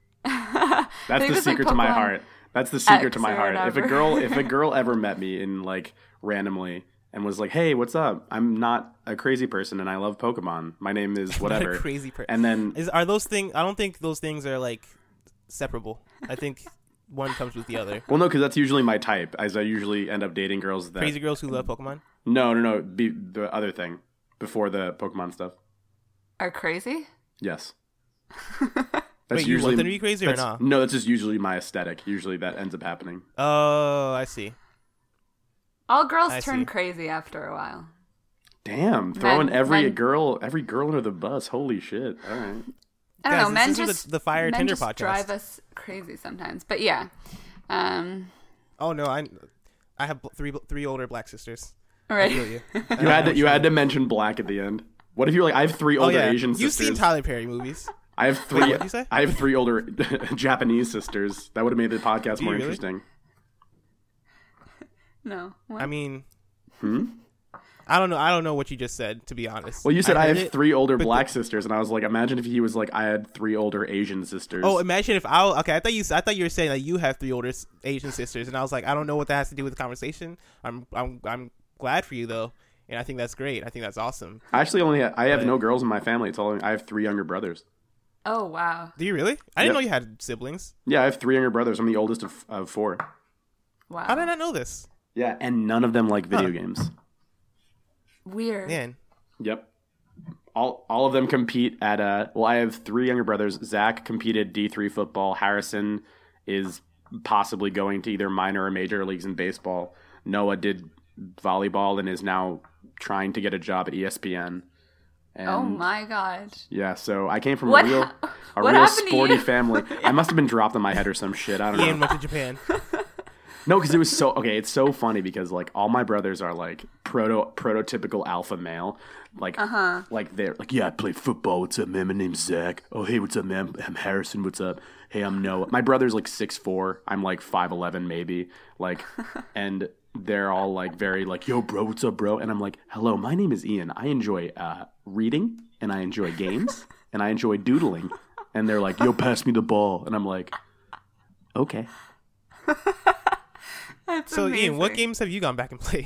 That's the secret to my heart. That's the secret to my heart. If a girl ever met me in like randomly and was like, "Hey, what's up? I'm not a crazy person and I love Pokemon. My name is whatever." Not a crazy person. And then Are those things? I don't think those things are like separable. I think one comes with the other. well, no, because that's usually my type. As I usually end up dating girls that Crazy girls who love Pokemon. No. The other thing before the Pokemon stuff. Are crazy? Yes. Wait, you want them to be crazy or that's- not? No, that's just usually my aesthetic. Usually that ends up happening. Oh, I see. All girls I turn see. crazy after a while. Damn, throwing Men- every men- girl under the bus. Holy shit! All right. I don't Guys, know. Men this isn't just the Fire men Tinder just podcast. drive us crazy sometimes. But yeah, Oh no, I have three older black sisters. all I right. feel you. You had to mention black at the end. What if you're like, I have three Oh older yeah, Asian you've sisters. seen Tyler Perry movies. I have three. Wait, what'd you say? I have three older Japanese sisters. That would have made the podcast Do you more really? interesting. No. What? I mean, Hmm? I don't know what you just said, to be honest. Well, you said I heard have it, three older but black sisters, and I was like, imagine if he was like, I had three older Asian sisters. Oh, imagine if okay. I thought you were saying that you have three older Asian sisters, and I was like, I don't know what that has to do with the conversation. I'm glad for you though, and I think that's great. I think that's awesome. I actually I have no girls in my family. It's all I have three younger brothers. Oh wow. Do you really? I didn't Yep. know you had siblings. Yeah, I have three younger brothers. I'm the oldest of four. Wow. How did I not know this? Yeah, and none of them like video games. Weird. Man, Yep. All of them compete at I have three younger brothers. Zach competed D3 football. Harrison is possibly going to either minor or major leagues in baseball. Noah did volleyball and is now trying to get a job at ESPN. And Oh my god. yeah, so I came from What a real happened to sporty you? family. I must have been dropped on my head or some shit. I don't know. Ian went to Japan. No, because it was so okay. It's so funny because like all my brothers are like prototypical alpha male, like they're like, yeah, I play football. What's up, man? My name's Zach. Oh, hey, what's up, man? I'm Harrison. What's up? Hey, I'm Noah. My brother's like 6'4". I'm like 5'11", maybe. Like, and they're all like very like, yo, bro, what's up, bro? And I'm like, hello, my name is Ian. I enjoy reading and I enjoy games and I enjoy doodling. And they're like, yo, pass me the ball. And I'm like, okay. That's So amazing. Ian, what games have you gone back and played?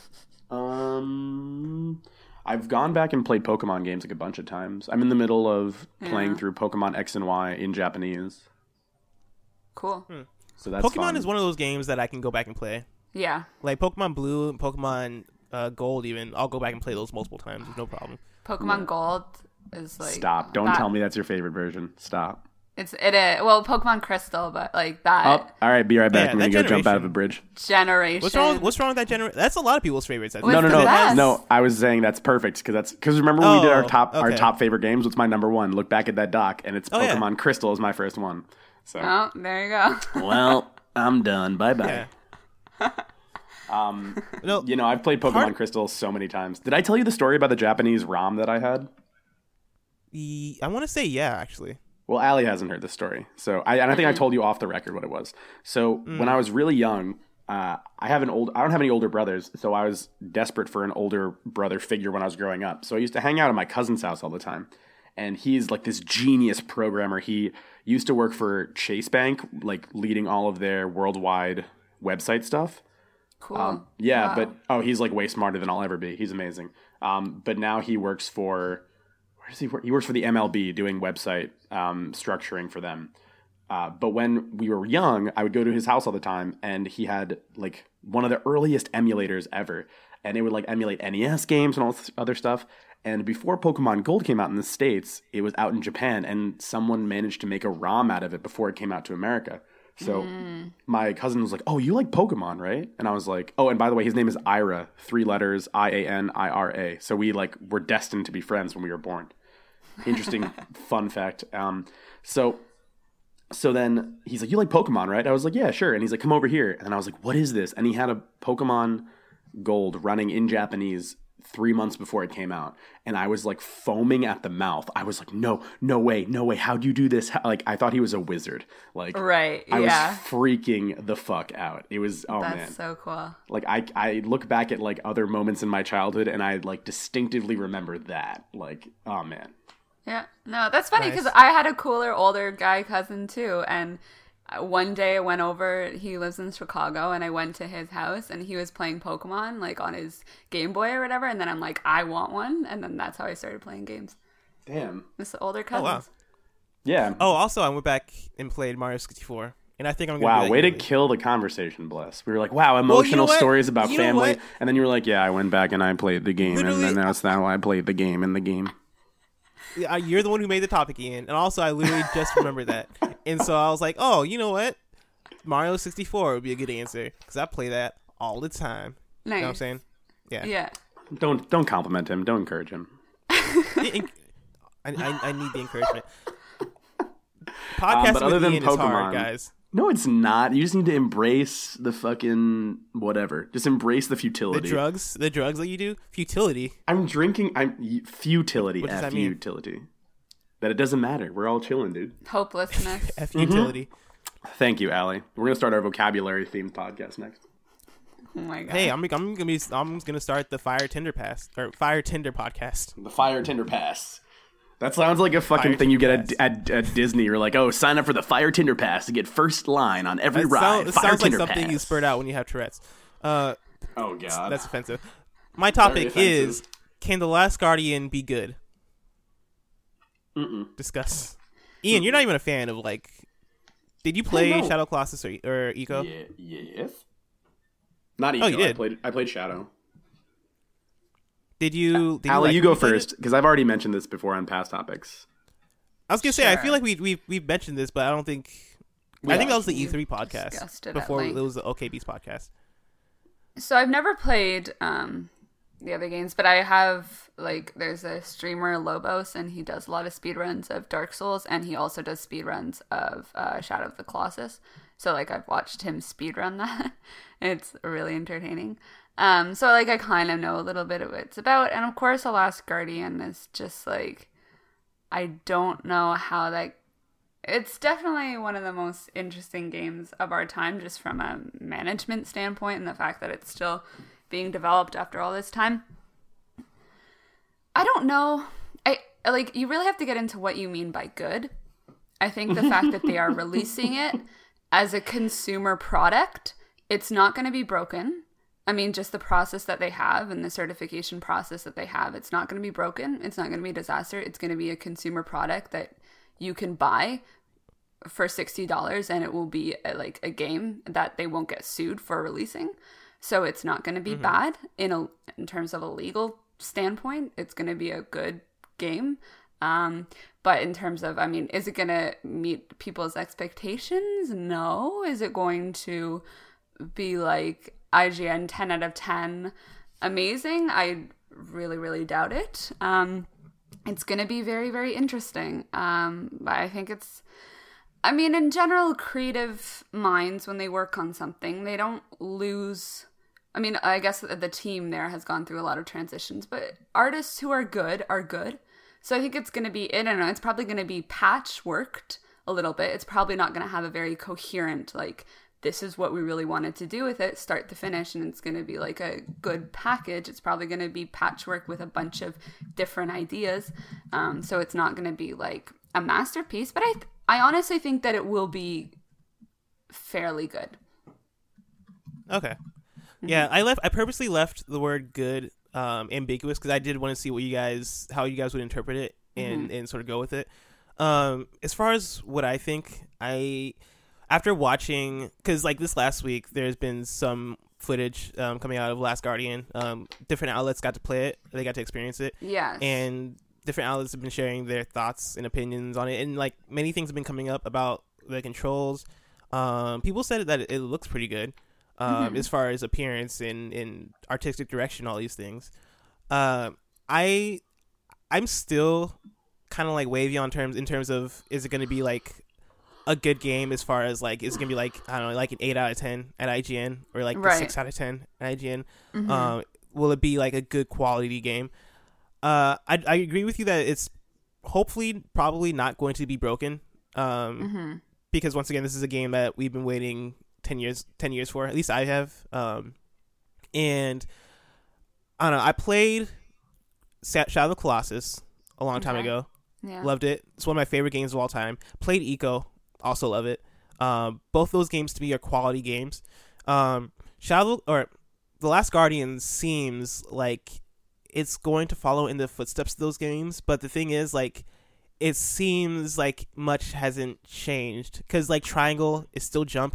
I've gone back and played Pokemon games like a bunch of times. I'm in the middle of playing Yeah. through Pokemon X and Y in Japanese. Cool. So that's Pokemon fun. is one of those games that I can go back and play. Yeah. Like Pokemon Blue and Pokemon Gold, even I'll go back and play those multiple times. There's no problem. Pokemon Gold is like Stop. Don't that- tell me that's your favorite version. Stop. It is. Well, Pokemon Crystal, but like that Oh, all right. Be right back. Yeah, I'm going to that go jump out of generation. a bridge. generation. What's wrong with that generation? That's a lot of people's favorites. I think. What's No. the best? No, I was saying that's perfect because remember when we did our Oh, our okay. top favorite games? What's my number one? Look back at that doc, and it's Oh, yeah. Pokemon Crystal is my first one. So, Oh, there you go. well, I'm done. Bye bye. Yeah. No, You know, I've played Pokemon Crystal so many times. Did I tell you the story about the Japanese ROM that I had? I want to say yeah, actually. Well, Allie hasn't heard the story. So I think I told you off the record what it was. So when I was really young, I don't have any older brothers, so I was desperate for an older brother figure when I was growing up. So I used to hang out at my cousin's house all the time. And he's like this genius programmer. He used to work for Chase Bank, like leading all of their worldwide website stuff. Cool. Yeah, Wow. but he's like way smarter than I'll ever be. He's amazing. But now he works for, where does he work? He works for the MLB doing website structuring for them. But when we were young, I would go to his house all the time, and he had like one of the earliest emulators ever, and it would like emulate NES games and all this other stuff. And before Pokemon Gold came out in the States, it was out in Japan, and someone managed to make a ROM out of it before it came out to America. So my cousin was like, "Oh, you like Pokemon, right?" And I was like, "Oh, and by the way, his name is Ira, 3 letters, IANIRA." So we like were destined to be friends when we were born. Interesting fun fact. So then he's like, "You like Pokemon, right?" I was like, "Yeah, sure." And he's like, "Come over here." And I was like, "What is this?" And he had a Pokemon Gold running in Japanese 3 months before it came out. And I was like foaming at the mouth. I was like, no way. How'd you do this? Like, I thought he was a wizard. Like, Right, I was yeah. freaking the fuck out. It was, oh That's man. so cool. Like, I look back at like other moments in my childhood and I like distinctively remember that. Like, oh man. Yeah, no, that's funny Nice. because I had a cooler older guy cousin too, and one day I went over. He lives in Chicago, and I went to his house, and he was playing Pokemon like on his Game Boy or whatever. And then I'm like, I want one, and then that's how I started playing games. Damn. This older Oh cousins. wow. Yeah. Oh, also I went back and played Mario 64, and I think I'm gonna Wow, do that way to yearly. kill the conversation, Bless. We were like, wow, emotional what? stories about You know family. what? And then you were like, yeah, I went back and I played the game. Literally- And then that's how I played the game in the game. Yeah, you're the one who made the topic, Ian, and also I literally just remembered that, and so I was like, oh, you know what? Mario 64 would be a good answer because I play that all the time. Nice. You know what I'm saying? Yeah. Yeah. Don't compliment him. Don't encourage him. I need the encouragement. Podcasting but other with than Ian is hard, Pokemon- guys. No, it's not. You just need to embrace the fucking whatever. Just embrace the The futility. drugs that you do, futility. I'm drinking. What Futility. does that mean? Futility. That it doesn't matter. We're all chilling, dude. Hopelessness. F futility. Thank you, Allie. We're gonna start our vocabulary themed podcast next. Oh my god. Hey, I'm gonna start the Fire Tinder podcast. The Fire Tinder Pass. That sounds like a fucking Fire thing you Tinder get at Disney. You're like, oh, sign up for the Fire Tinder Pass to get first line on every ride. It Fire sounds like Tinder something Pass. you spurt out when you have Tourette's. Oh god, That's offensive. My topic Very is: offensive. can The Last Guardian be good? Discuss. Ian, you're not even a fan of like. Did you play no. Shadow Colossus or Eco? Yeah, yes. Not Eco. you did. I played Shadow. Did you? Allie, like you go play it? first because I've already mentioned this before on past topics. I was gonna say I Sure. feel like we've mentioned this, but I don't think. I think that was the E3 discussed podcast it at before it length. was the OKB's podcast. So I've never played the other games, but I have like there's a streamer Lobos, and he does a lot of speedruns of Dark Souls, and he also does speedruns of Shadow of the Colossus. So like I've watched him speedrun that. It's really entertaining. So like I kind of know a little bit of what it's about, and of course, The Last Guardian is just like I don't know how that. It's definitely one of the most interesting games of our time, just from a management standpoint, and the fact that it's still being developed after all this time. I don't know. I like you really have to get into what you mean by good. I think the fact that they are releasing it as a consumer product, it's not going to be broken. I mean, just the process that they have and the certification process that they have, it's not going to be broken. It's not going to be a disaster. It's going to be a consumer product that you can buy for $60, and it will be like a game that they won't get sued for releasing. So it's not going to be bad in terms of a legal standpoint. It's going to be a good game. But in terms of, I mean, is it going to meet people's expectations? No. Is it going to be like IGN 10 out of 10 amazing? I really, really doubt it. It's going to be very, very interesting. But I think I mean, in general, creative minds, when they work on something, they don't lose. I mean, I guess the team there has gone through a lot of transitions, but artists who are good are good. So I think it's going to be, I don't know, it's probably going to be patchworked a little bit. It's probably not going to have a very coherent, like, this is what we really wanted to do with it, start to finish, and it's going to be like a good package. It's probably going to be patchwork with a bunch of different ideas. So it's not going to be like a masterpiece, but I honestly think that it will be fairly good. Okay. Yeah, I purposely left the word good ambiguous because I did want to see how you guys would interpret it and sort of go with it. As far as what I think, after watching, because like this last week, there's been some footage coming out of Last Guardian. Different outlets got to play it. They got to experience it. Yes. And different outlets have been sharing their thoughts and opinions on it. And like many things have been coming up about the controls. People said that it looks pretty good as far as appearance and artistic direction, all these things. I'm still kind of like wavy in terms of, is it going to be like a good game as far as like, is it gonna be like, I don't know, like an 8 out of 10 at IGN or like a 6 out of 10 at IGN? Will it be like a good quality game? I agree with you that it's hopefully probably not going to be broken because once again, this is a game that we've been waiting 10 years for, at least I have. And I don't know, I played Shadow of the Colossus a long time ago. Yeah. Loved it. It's one of my favorite games of all time. Played Ico. Also love it. Both those games to me are quality games. The Last Guardian seems like it's going to follow in the footsteps of those games, but the thing is, like, it seems like much hasn't changed because like Triangle is still jump.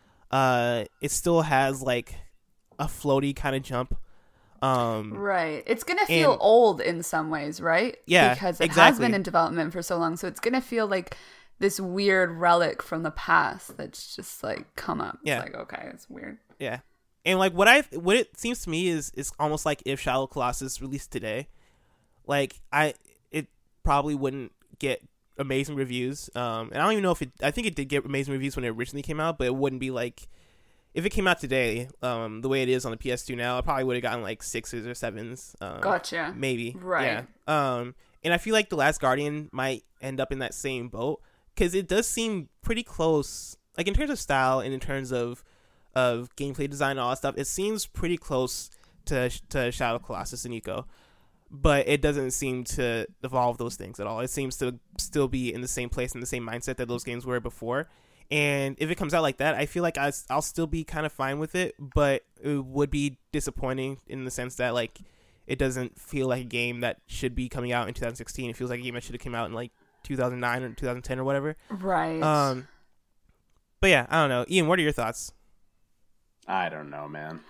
It still has like a floaty kind of jump. Right. It's gonna feel old in some ways, right? Yeah, because it has been in development for so long, so it's gonna feel like this weird relic from the past that's just like come up. Yeah. It's like, okay, it's weird. Yeah. And like what it seems to me is almost like if Shadow of the Colossus released today, like it probably wouldn't get amazing reviews. And I don't even know if I think it did get amazing reviews when it originally came out, but it wouldn't be like if it came out today, the way it is on the PS2 now, I probably would have gotten like 6s or 7s. Gotcha. Maybe. Right. Yeah. And I feel like The Last Guardian might end up in that same boat. Because it does seem pretty close, like in terms of style and in terms of gameplay design and all that stuff, it seems pretty close to Shadow of Colossus and Ico. But it doesn't seem to evolve those things at all. It seems to still be in the same place, in the same mindset that those games were before. And if it comes out like that, I feel like I'll still be kind of fine with it, but it would be disappointing in the sense that like it doesn't feel like a game that should be coming out in 2016. It feels like a game that should have come out in like 2009 or 2010 or whatever. Right. But yeah, I don't know. Ian, what are your thoughts? I don't know, man.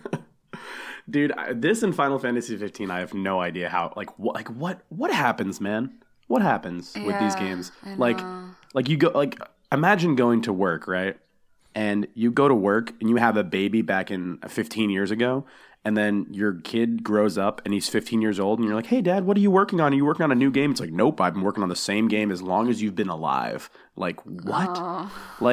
Dude, this in Final Fantasy 15, I have no idea how. What happens, man? What happens with these games? Like you go, like imagine going to work, right? And you go to work and you have a baby back in 15 years ago. And then your kid grows up and he's 15 years old and you're like, hey, Dad, what are you working on? Are you working on a new game? It's like, nope, I've been working on the same game as long as you've been alive. Like, what? Oh.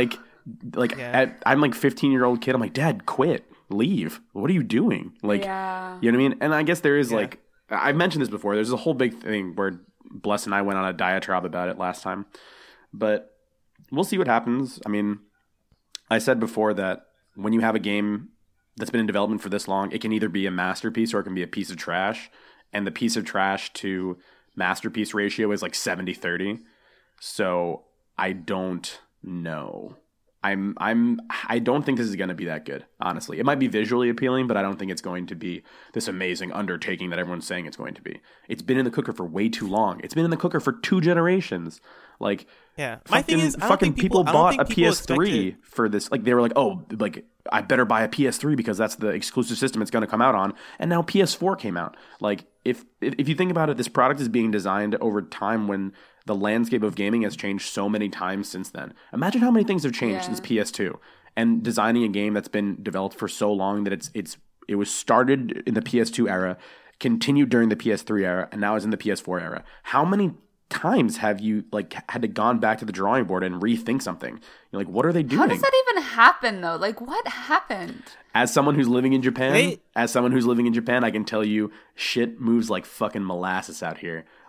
I'm like 15-year-old kid. I'm like, Dad, quit. Leave. What are you doing? Like, you know what I mean? And I guess there is like, I mentioned this before. There's a whole big thing where Bless and I went on a diatribe about it last time. But we'll see what happens. I mean, I said before that when you have a game that's been in development for this long, it can either be a masterpiece or it can be a piece of trash. And the piece of trash to masterpiece ratio is like 70-30. So I don't know. I don't think this is going to be that good, honestly. It might be visually appealing, but I don't think it's going to be this amazing undertaking that everyone's saying it's going to be. It's been in the cooker for way too long. It's been in the cooker for 2 generations. Like, my thing is, people bought a PS3 for this. Like, they were like, oh, like, I better buy a PS3 because that's the exclusive system it's going to come out on. And now PS4 came out. Like, if you think about it, this product is being designed over time when the landscape of gaming has changed so many times since then. Imagine how many things have changed since PS2. And designing a game that's been developed for so long that it was started in the PS2 era, continued during the PS3 era, and now is in the PS4 era. How many times have you like had to gone back to the drawing board and rethink something? You're like, what are they doing? How does that even happen though? Like, what happened? As someone who's living in Japan, I can tell you shit moves like fucking molasses out here.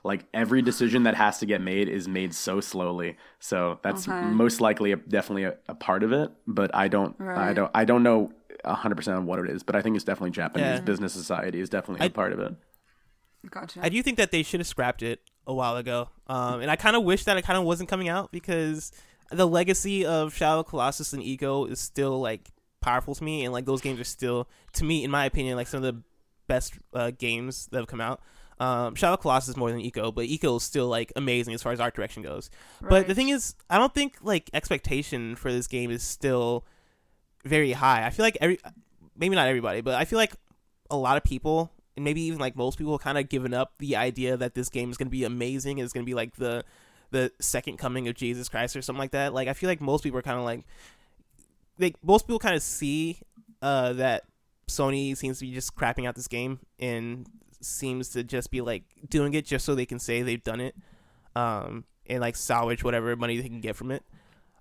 like every decision that has to get made is made so slowly. So that's most likely definitely a part of it, but I don't know 100% on what it is, but I think it's definitely Japanese business society is definitely a part of it. Gotcha. I do think that they should have scrapped it a while ago. And I kind of wish that it kind of wasn't coming out, because the legacy of Shadow of the Colossus and Eco is still like powerful to me, and like those games are still, to me, in my opinion, like some of the best games that have come out. Shadow of the Colossus is more than Eco, but Eco is still like amazing as far as art direction goes. Right. But the thing is, I don't think like expectation for this game is still very high. I feel like maybe not everybody, but I feel like a lot of people, and maybe even like most people, kind of given up the idea that this game is going to be amazing and it's going to be like the second coming of Jesus Christ or something like that. Like I feel like most people are kind of like most people kind of see that Sony seems to be just crapping out this game and seems to just be like doing it just so they can say they've done it, and like salvage whatever money they can get from it.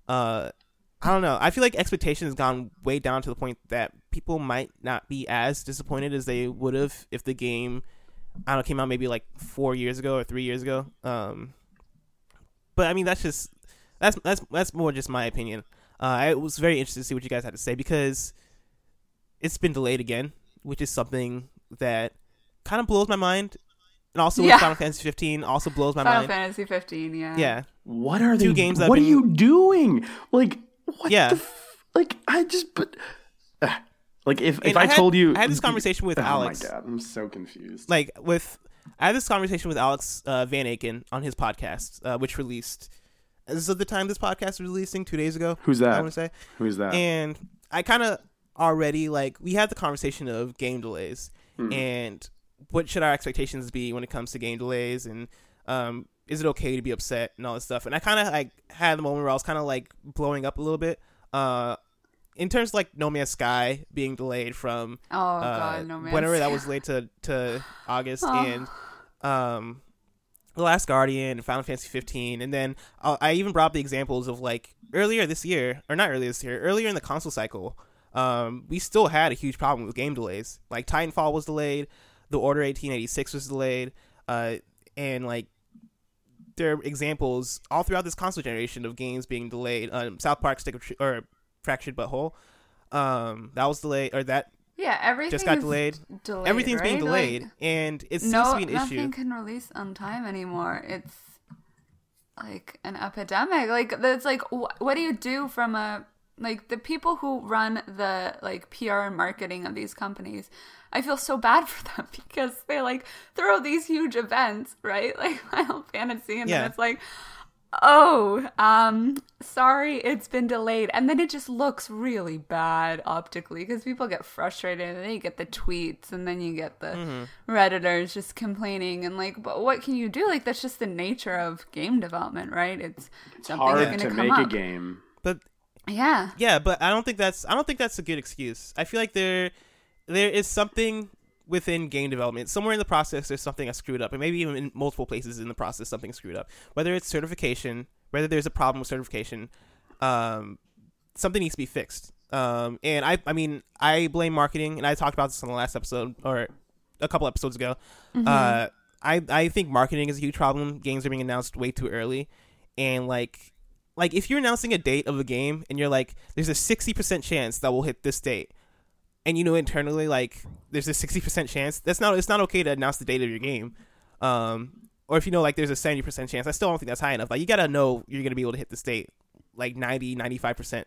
I don't know. I feel like expectation has gone way down to the point that people might not be as disappointed as they would have if the game, I don't know, came out maybe like 4 years ago or 3 years ago. But I mean, that's more just my opinion. I was very interested to see what you guys had to say, because it's been delayed again, which is something that kind of blows my mind. And also with Final Fantasy 15 also blows my mind. Final Fantasy 15, yeah. Yeah. What are two games? What are you doing? Like, what the like, I just, but, like, if I told you. I had this conversation with Alex. Oh my God, I'm so confused. I had this conversation with Alex Van Aken on his podcast, which released, as of the time this podcast was releasing, 2 days ago. Who's that? I want to say. Who's that? And I kind of already, like, we had the conversation of game delays and what should our expectations be when it comes to game delays, and is it okay to be upset and all this stuff. And I kind of like had the moment where I was kind of like blowing up a little bit in terms of like No Man's Sky being delayed from No Man's whenever Sky. that was late to August, and The Last Guardian and Final Fantasy 15. And then I even brought up the examples of like earlier in the console cycle, we still had a huge problem with game delays. Like Titanfall was delayed, The Order 1886 was delayed, and like there are examples all throughout this console generation of games being delayed. South Park Fractured But Whole, that was delayed, or that everything just got delayed. Everything's being delayed, like, and it seems to be an issue. Nothing can release on time anymore. It's like an epidemic. Like it's like, what do you do from like the people who run the like PR and marketing of these companies? I feel so bad for them, because they like throw these huge events, right? Like Final Fantasy, and then it's like, sorry, it's been delayed. And then it just looks really bad optically, because people get frustrated, and then you get the tweets, and then you get the Redditors just complaining, and like, but what can you do? Like, that's just the nature of game development, right? It's hard to make a game. But but I don't think that's a good excuse. I feel like there is something within game development. Somewhere in the process, there's something that's screwed up, and maybe even in multiple places in the process, something's screwed up. Whether it's certification, whether there's a problem with certification, something needs to be fixed. And I mean, I blame marketing, and I talked about this on the last episode, or a couple episodes ago. I think marketing is a huge problem. Games are being announced way too early, and like if you're announcing a date of a game, and you're like, there's a 60% chance that we'll hit this date, and you know internally like there's a 60% chance, it's not okay to announce the date of your game. Or if you know like there's a 70% chance, I still don't think that's high enough. Like you gotta know you're gonna be able to hit this date, like 90-95%.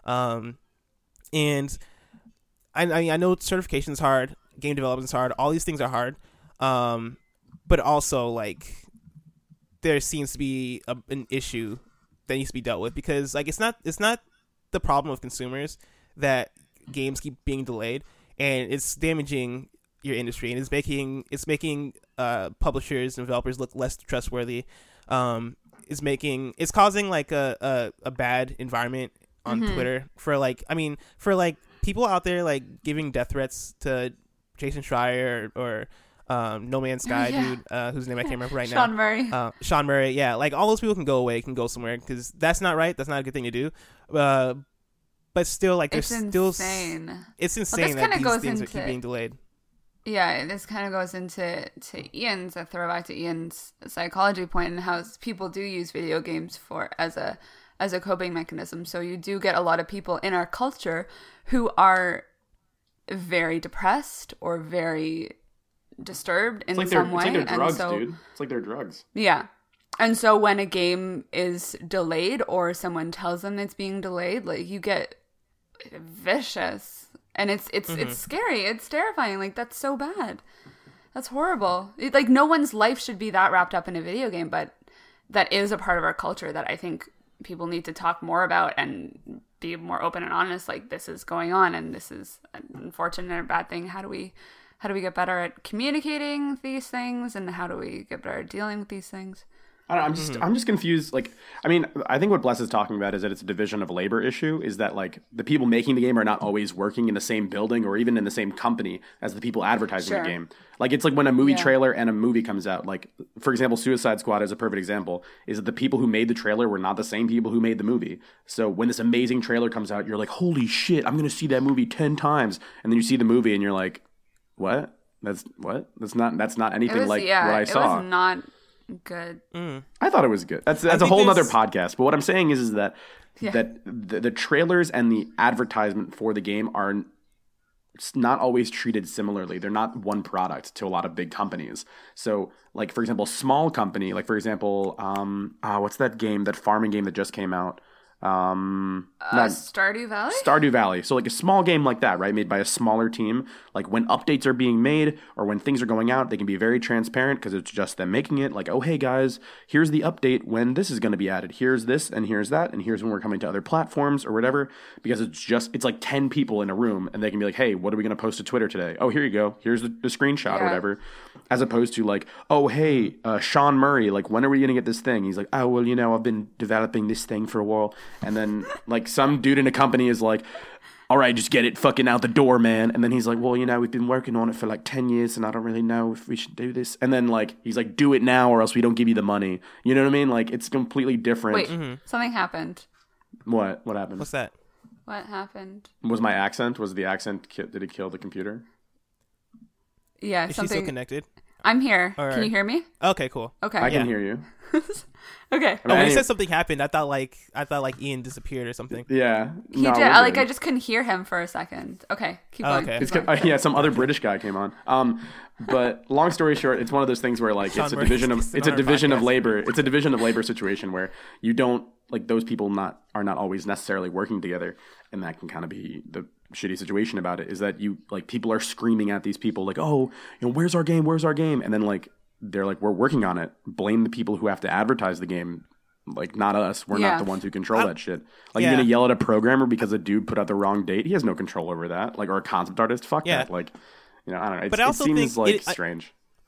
And I know certification is hard, game development is hard, all these things are hard, but also like there seems to be an issue that needs to be dealt with, because like it's not the problem of consumers that games keep being delayed, and it's damaging your industry, and it's making publishers and developers look less trustworthy. It's causing like a bad environment on Twitter for people out there like giving death threats to Jason Schreier or No Man's Sky dude, whose name I can't remember right now. Sean Murray. Yeah, like all those people can go away, can go somewhere, because that's not right. That's not a good thing to do. But still, like, there's still insane. It's insane that these things keep being delayed. Yeah, this kind of goes into Ian's, a throwback to Ian's psychology point, and how people do use video games for as a coping mechanism. So you do get a lot of people in our culture who are very depressed or very disturbed in some way. It's like they're drugs, and so, dude. It's like they're drugs. Yeah. And so when a game is delayed or someone tells them it's being delayed, like you get vicious. And it's scary. It's terrifying. Like, that's so bad. That's horrible. Like, no one's life should be that wrapped up in a video game, but that is a part of our culture that I think people need to talk more about and be more open and honest. Like, this is going on, and this is an unfortunate or bad thing. How do we get better at communicating these things, and how do we get better at dealing with these things? I don't know, I'm just confused. Like, I mean, I think what Bless is talking about is that it's a division of labor issue. Is that like the people making the game are not always working in the same building or even in the same company as the people advertising the game. Like, it's like when a movie trailer and a movie comes out. Like, for example, Suicide Squad is a perfect example. Is that the people who made the trailer were not the same people who made the movie. So when this amazing trailer comes out, you're like, holy shit, I'm gonna see that movie 10 times, and then you see the movie and you're like, what? That's not anything like what I saw. It was not good. I thought it was good. That's a whole other podcast. But what I'm saying is that the trailers and the advertisement for the game are not always treated similarly. They're not one product to a lot of big companies. So, like, for example, small company, like, for example, what's that game, that farming game that just came out? Stardew Valley? Stardew Valley. So like a small game like that, right? Made by a smaller team. Like when updates are being made or when things are going out, they can be very transparent because it's just them making it. Like, oh, hey guys, here's the update when this is going to be added. Here's this and here's that. And here's when we're coming to other platforms or whatever. Because it's like 10 people in a room and they can be like, hey, what are we going to post to Twitter today? Oh, here you go. Here's the screenshot or whatever. As opposed to like, oh, hey, Sean Murray, like, when are we going to get this thing? He's like, oh, well, I've been developing this thing for a while. And then like some dude in a company is like, all right, just get it fucking out the door, man. And then he's like, well, we've been working on it for like 10 years and I don't really know if we should do this. And then like, he's like, do it now or else we don't give you the money. You know what I mean? Like, it's completely different. Wait, something happened. What happened? What's that? What happened? Was my accent? Was the accent, did it kill the computer? Yeah, Is she still connected? I'm here. Can you hear me? Okay, cool. Okay. I can hear you. Okay. When you said something happened, I thought like Ian disappeared or something. Yeah. He did. I just couldn't hear him for a second. Okay, keep going. Okay. Keep going. Yeah, some other British guy came on. But long story short, it's one of those things where like it's a division of labor. It's a division of labor situation where you don't, like, those people are not always necessarily working together, and that can kind of be the shitty situation about it. Is that you, like, people are screaming at these people like, oh, where's our game, and then like they're like, we're working on it. Blame the people who have to advertise the game, like, not us. We're not the ones who control that shit. Like, you're gonna yell at a programmer because a dude put out the wrong date? He has no control over that. Like, or a concept artist? Fuck that. Like, I don't know. But I also seems like strange.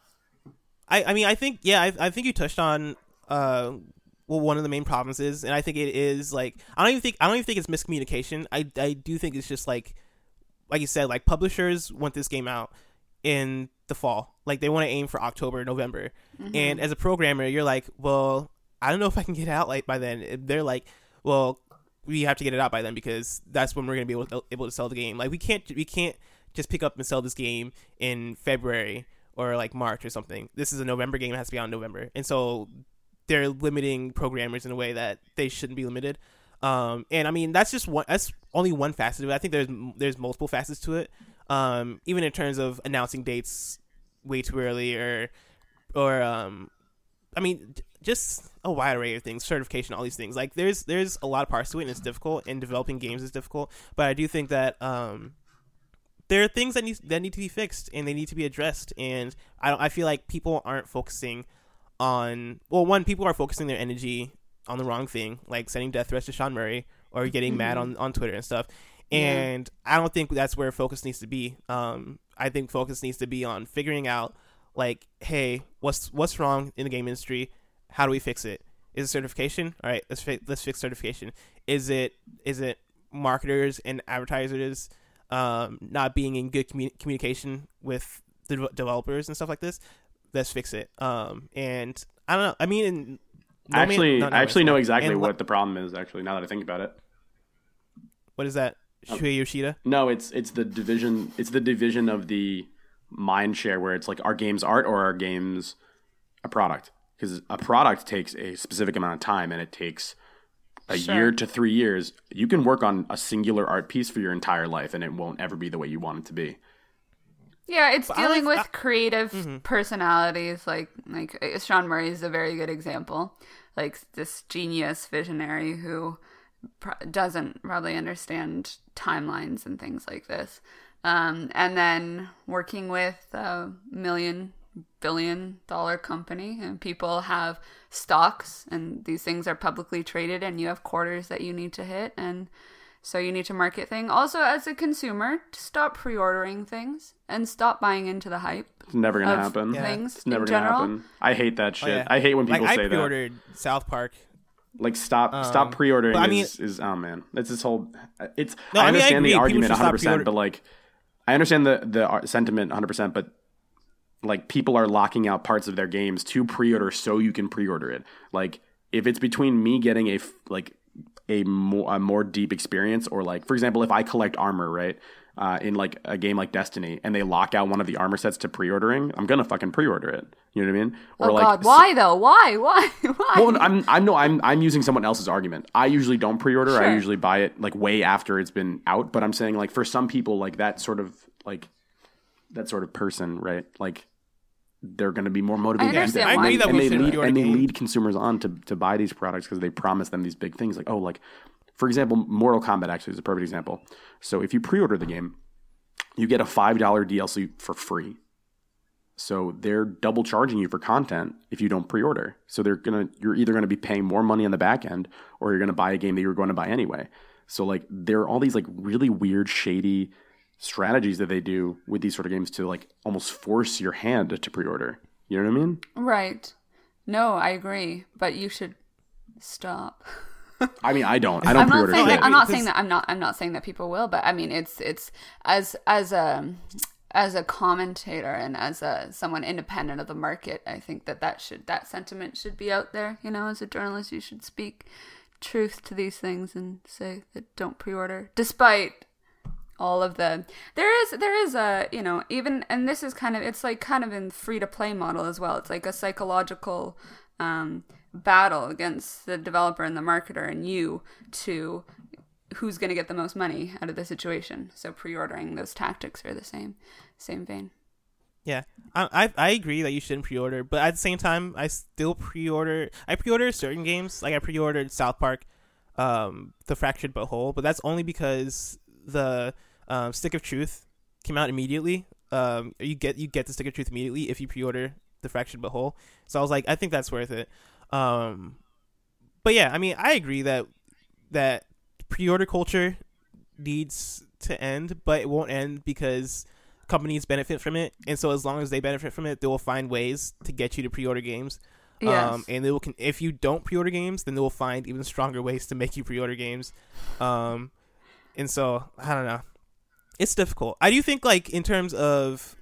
I think you touched on one of the main problems is, and I think it is like, I don't even think it's miscommunication. I do think it's just like you said, like, publishers want this game out in the fall. Like, they want to aim for October, November. Mm-hmm. And as a programmer, you're like, well, I don't know if I can get it out like by then. They're like, well, we have to get it out by then because that's when we're going to be able to sell the game. Like, we can't just pick up and sell this game in February or like March or something. This is a November game. It has to be out in November. And so they're limiting programmers in a way that they shouldn't be limited. And I mean, that's only one facet of it. I think there's multiple facets to it. Even in terms of announcing dates way too early or I mean, just a wide array of things, certification, all these things. Like, there's a lot of parts to it, and it's difficult, and developing games is difficult. But I do think that there are things that need to be fixed, and they need to be addressed. And I feel like people aren't focusing on, well, one, people are focusing their energy on the wrong thing, like sending death threats to Sean Murray or getting mad on Twitter and stuff. And I don't think that's where focus needs to be. I think focus needs to be on figuring out, like, hey, what's wrong in the game industry? How do we fix it? Is it certification? All right, let's fix certification. Is it marketers and advertisers not being in good communication with the developers and stuff like this? Let's fix it. And I don't know. I mean, I actually know exactly what the problem is. Actually, now that I think about it, what is that? Shuei Yoshida? No, it's the division. It's the division of the mind share where it's like, are games art or are games a product? Because a product takes a specific amount of time, and it takes a year to 3 years. You can work on a singular art piece for your entire life, and it won't ever be the way you want it to be. Yeah, it's dealing with creative personalities. Like Sean Murray is a very good example. Like this genius visionary who doesn't probably understand timelines and things like this. And then working with a billion-billion-dollar company, and people have stocks, and these things are publicly traded, and you have quarters that you need to hit, and so you need to market things. Also, as a consumer, to stop pre-ordering things and stop buying into the hype. It's never gonna happen. Things It's never in gonna general. happen. I hate that shit. Oh, yeah. I hate when people I say that. pre-ordered South Park. Like stop pre-ordering. but I mean- is oh man, it's this whole. It's No, I I mean, I understand agree. the People argument should stop 100%, pre-order- but like I understand the sentiment 100%, but like people are locking out parts of their games to pre-order so you can pre-order it. Like if it's between me getting a more deep experience, or like for example, if I collect armor, right? In like a game like Destiny, and they lock out one of the armor sets to pre-ordering, I'm gonna fucking pre-order it. You know what I mean? Or God, why though? Why? Well, I'm using someone else's argument. I usually don't pre-order. Sure. I usually buy it like way after it's been out. But I'm saying like for some people, like that sort of person, right? Like they're going to be more motivated. I understand I why. agree that we should lead, pre-order and they games. lead consumers on to buy these products because they promise them these big things. Like, oh, like for example, Mortal Kombat actually is a perfect example. So if you pre-order the game, you get a $5 DLC for free. So they're double charging you for content if you don't pre-order. So you're either gonna be paying more money on the back end, or you're gonna buy a game that you were going to buy anyway. So like there are all these like really weird, shady strategies that they do with these sort of games to like almost force your hand to pre-order. You know what I mean? Right. No, I agree, but you should stop. I mean, I don't I'm not pre-order saying shit. that. I'm not saying that people will, but I mean, it's as a commentator and as someone independent of the market, I think that sentiment should be out there. You know, as a journalist, you should speak truth to these things and say that don't pre-order, despite all of the there is a, you know, even, and this is kind of in free to play model as well. It's like a psychological battle against the developer and the marketer and you to who's going to get the most money out of the situation. So pre-ordering, those tactics are the same vein. Yeah, I agree that you shouldn't pre-order, but at the same time, I still pre-order. I pre-order certain games, like I pre-ordered South Park, The Fractured But Whole, but that's only because the Stick of Truth came out immediately. You get the Stick of Truth immediately if you pre-order The Fractured But Whole. So I was like, I think that's worth it. But yeah, I mean, I agree that pre-order culture needs to end, but it won't end because companies benefit from it, and so as long as they benefit from it, they will find ways to get you to pre-order games. Yes. And they will if you don't pre-order games, then they will find even stronger ways to make you pre-order games. And so I don't know, it's difficult. I do think, like, in terms of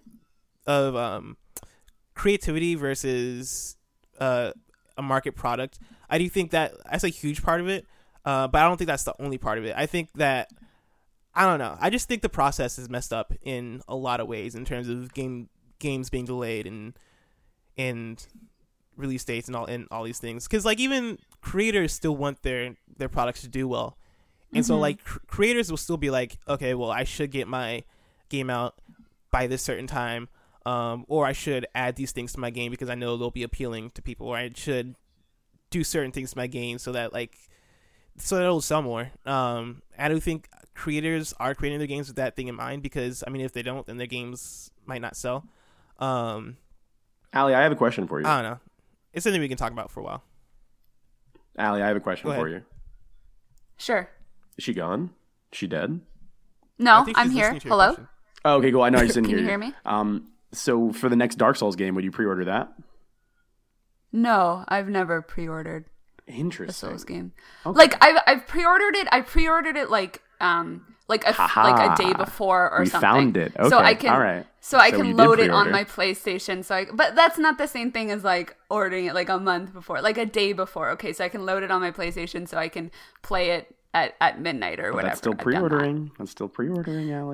creativity versus a market product, I do think that that's a huge part of it. But I don't think that's the only part of it. I think that, I don't know, I just think the process is messed up in a lot of ways in terms of games being delayed and release dates and all these things. Because, like, even creators still want their products to do well. And so, like, creators will still be like, okay, well, I should get my game out by this certain time, or I should add these things to my game because I know they'll be appealing to people, or I should do certain things to my game so that it'll sell more. I do think creators are creating their games with that thing in mind, because, I mean, if they don't, then their games might not sell. Ali, I have a question for you. I don't know. It's something we can talk about for a while. Ali, I have a question Go for ahead. you. Sure. Is she gone? Is she dead? I No, think I'm she's here. listening to your Hello? question. Oh, okay, cool. I know I just didn't Can hear you you. hear me? So for the next Dark Souls game, would you pre-order that? No, I've never pre-ordered a Interesting. Souls game. Okay. Like I've pre-ordered it. I pre-ordered it like a day before or We something. found it. So Okay, I can all right. So I So you can did load it on pre-order. my PlayStation. But that's not the same thing as like ordering it like a month before, like a day before. Okay, so I can load it on my PlayStation so I can play it at midnight or But whatever. that's still I've done that. pre-ordering. That's still pre-ordering, Ali.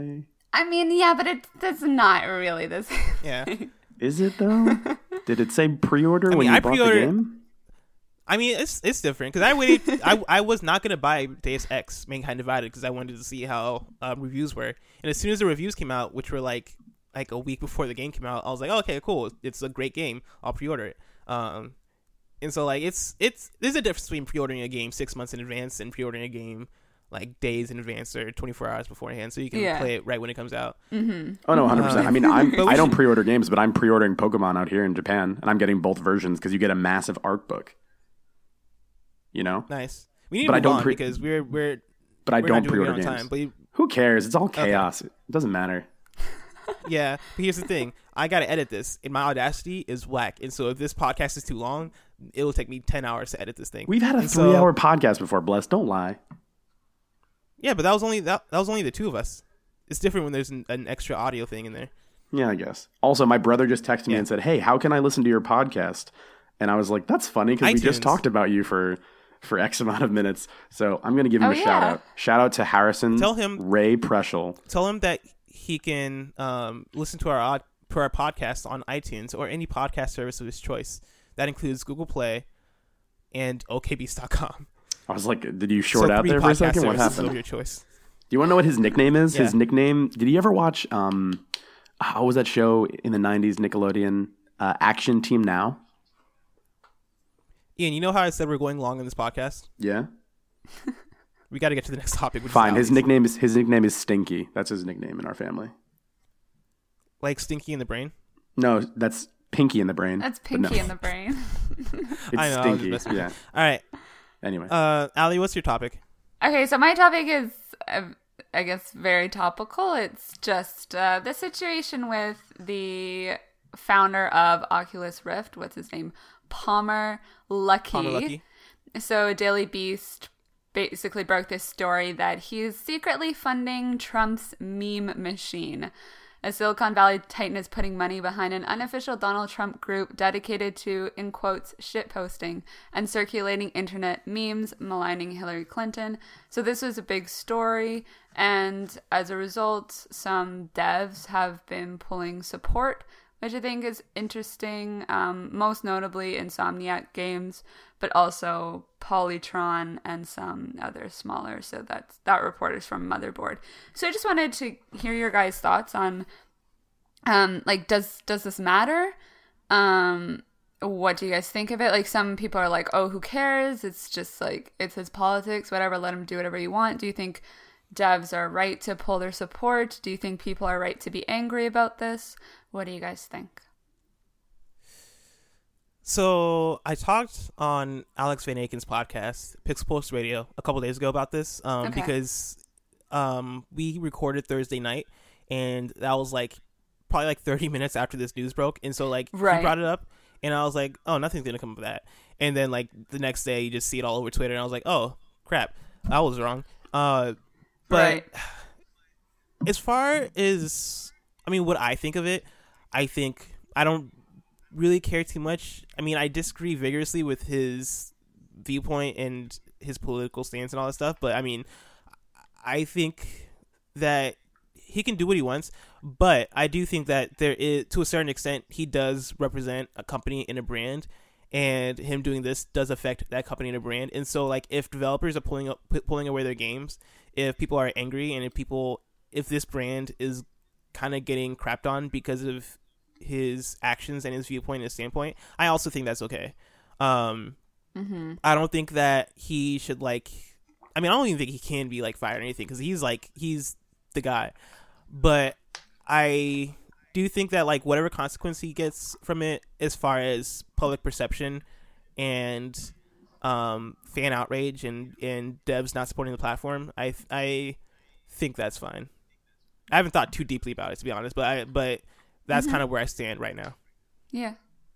I mean, yeah, but that's not really the same. Yeah. Is it though? Did it say pre-order when mean, you I bought the pre-ordered- game? I mean, it's different because I waited. I was not gonna buy Deus Ex: Mankind Divided because I wanted to see how reviews were, and as soon as the reviews came out, which were like a week before the game came out, I was like, oh, okay, cool, it's a great game. I'll pre-order it. And so like there's a difference between pre-ordering a game 6 months in advance and pre-ordering a game like days in advance or 24 hours beforehand, so you can play it right when it comes out. Mm-hmm. Oh no, 100%. I mean, I don't pre-order games, but I'm pre-ordering Pokemon out here in Japan, and I'm getting both versions because you get a massive art book. You know, Nice. We need But to I move don't on pre- because we're but I we're don't not doing it pre-order on games. time. But Who cares? It's all chaos. It doesn't matter. yeah, but here's the thing: I gotta edit this, and my Audacity is whack. And so if this podcast is too long, it will take me 10 hours to edit this thing. We've had a And so- 3-hour podcast before, Bless. Don't lie. Yeah, but that was only the two of us. It's different when there's an extra audio thing in there. Yeah, I guess. Also, my brother just texted me Yeah. and said, "Hey, how can I listen to your podcast?" And I was like, "That's funny because we just iTunes. talked about you for X amount of minutes." So I'm going to give him Oh, a shout yeah. out. Shout out to Harrison Tell him- Ray Preschel. Tell him that he can listen to our podcast on iTunes or any podcast service of his choice. That includes Google Play and OKBeast.com. I was like, did you short So out 3 there for a podcast second? What services happened? of your choice. Do you want to know what his nickname is? Yeah. His nickname, did you ever watch, how was that show in the 90s, Nickelodeon? Action Team Now? Ian, you know how I said we're going long in this podcast? Yeah? We got to get to the next topic. Which Fine. is His nickname is Stinky. That's his nickname in our family. like Stinky in the Brain. No, that's Pinky in the Brain. That's but no, Pinky in the Brain. It's I know, I was Stinky. just messing with Yeah. All right, Anyway. Ali, what's your topic? Okay, so my topic is, I guess, very topical. It's just the situation with the founder of Oculus Rift. What's his name? Palmer Luckey. Palmer Luckey. So Daily Beast basically broke this story that he's secretly funding Trump's meme machine. A Silicon Valley titan is putting money behind an unofficial Donald Trump group dedicated to, in quotes, shitposting and circulating internet memes maligning Hillary Clinton. So this was a big story, and as a result, some devs have been pulling support, which I think is interesting, most notably Insomniac Games, but also Polytron and some other smaller. So that report is from Motherboard. So I just wanted to hear your guys' thoughts on, like, does this matter? What do you guys think of it? Like, some people are like, oh, who cares? It's just like, it's his politics, whatever, let him do whatever you want. Do you think devs are right to pull their support? Do you think people are right to be angry about this? What do you guys think? So I talked on Alex Van Aken's podcast, Pixel Post Radio, a couple days ago about this because we recorded Thursday night, and that was like probably like 30 minutes after this news broke, and so like he brought it up, and I was like, oh, nothing's gonna come of that. And then like the next day, you just see it all over Twitter, and I was like, oh crap, I was wrong. But as far as, I mean, what I think of it, I think I don't really care too much. I mean, I disagree vigorously with his viewpoint and his political stance and all that stuff, but I mean, I think that he can do what he wants, but I do think that there is, to a certain extent, he does represent a company and a brand, and him doing this does affect that company and a brand. And so, like, if developers are pulling away their games, if people are angry, and if this brand is kind of getting crapped on because of his actions and his viewpoint and his standpoint, I also think that's okay. I don't think that he should, like, I mean, I don't even think he can be like fired or anything, because he's the guy. But I do think that, like, whatever consequence he gets from it, as far as public perception and fan outrage and devs not supporting the platform, I think that's fine. I haven't thought too deeply about it, to be honest, but that's kind of where I stand right now. Yeah.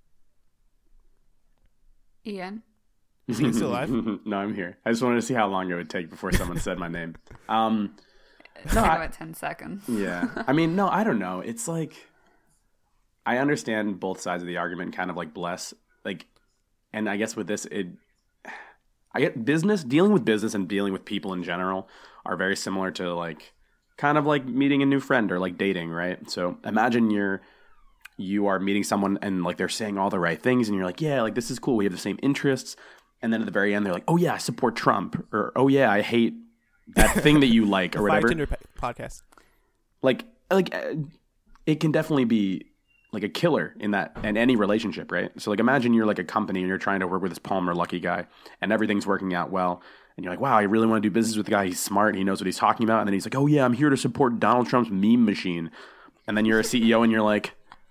Ian? Is he still alive? No, I'm here. I just wanted to see how long it would take before someone said my name. It's like about 10 seconds. Yeah. I mean, no, I don't know. It's like, I understand both sides of the argument, kind of like Bless. Like, and I guess with this, I get dealing with business and dealing with people in general are very similar to, like, kind of like meeting a new friend or like dating, right? So imagine you are meeting someone and like they're saying all the right things and you're like, yeah, like this is cool. We have the same interests. And then at the very end, they're like, oh yeah, I support Trump, or oh yeah, I hate that thing that you like, or whatever. Tinder podcast. Like it can definitely be like a killer in any relationship, right? So like imagine you're like a company and you're trying to work with this Palmer Luckey guy and everything's working out well. And you're like, wow, I really want to do business with the guy. He's smart. He knows what he's talking about. And then he's like, oh yeah, I'm here to support Donald Trump's meme machine. And then you're a CEO and you're like,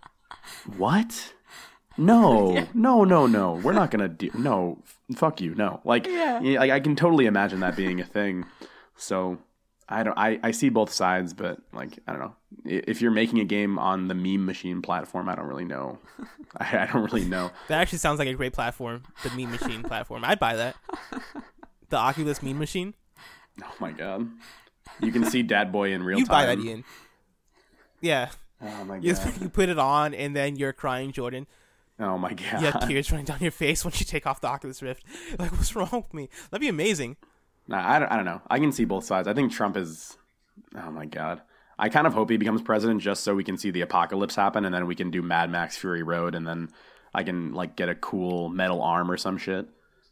what? No, no. We're not going to do, no, fuck you. No. Like, I can totally imagine that being a thing. So I see both sides, but like, I don't know. If you're making a game on the meme machine platform, I don't really know. I don't really know. That actually sounds like a great platform, the meme machine platform. I'd buy that. The Oculus meme machine. Oh my god! You can see Dad Boy in real time. You buy that, Ian? Yeah. Oh my god! You put it on, and then you're crying, Jordan. Oh my god! You have tears running down your face once you take off the Oculus Rift. Like, what's wrong with me? That'd be amazing. Nah, I don't know. I can see both sides. I think Trump is. Oh my god! I kind of hope he becomes president just so we can see the apocalypse happen, and then we can do Mad Max Fury Road, and then I can like get a cool metal arm or some shit.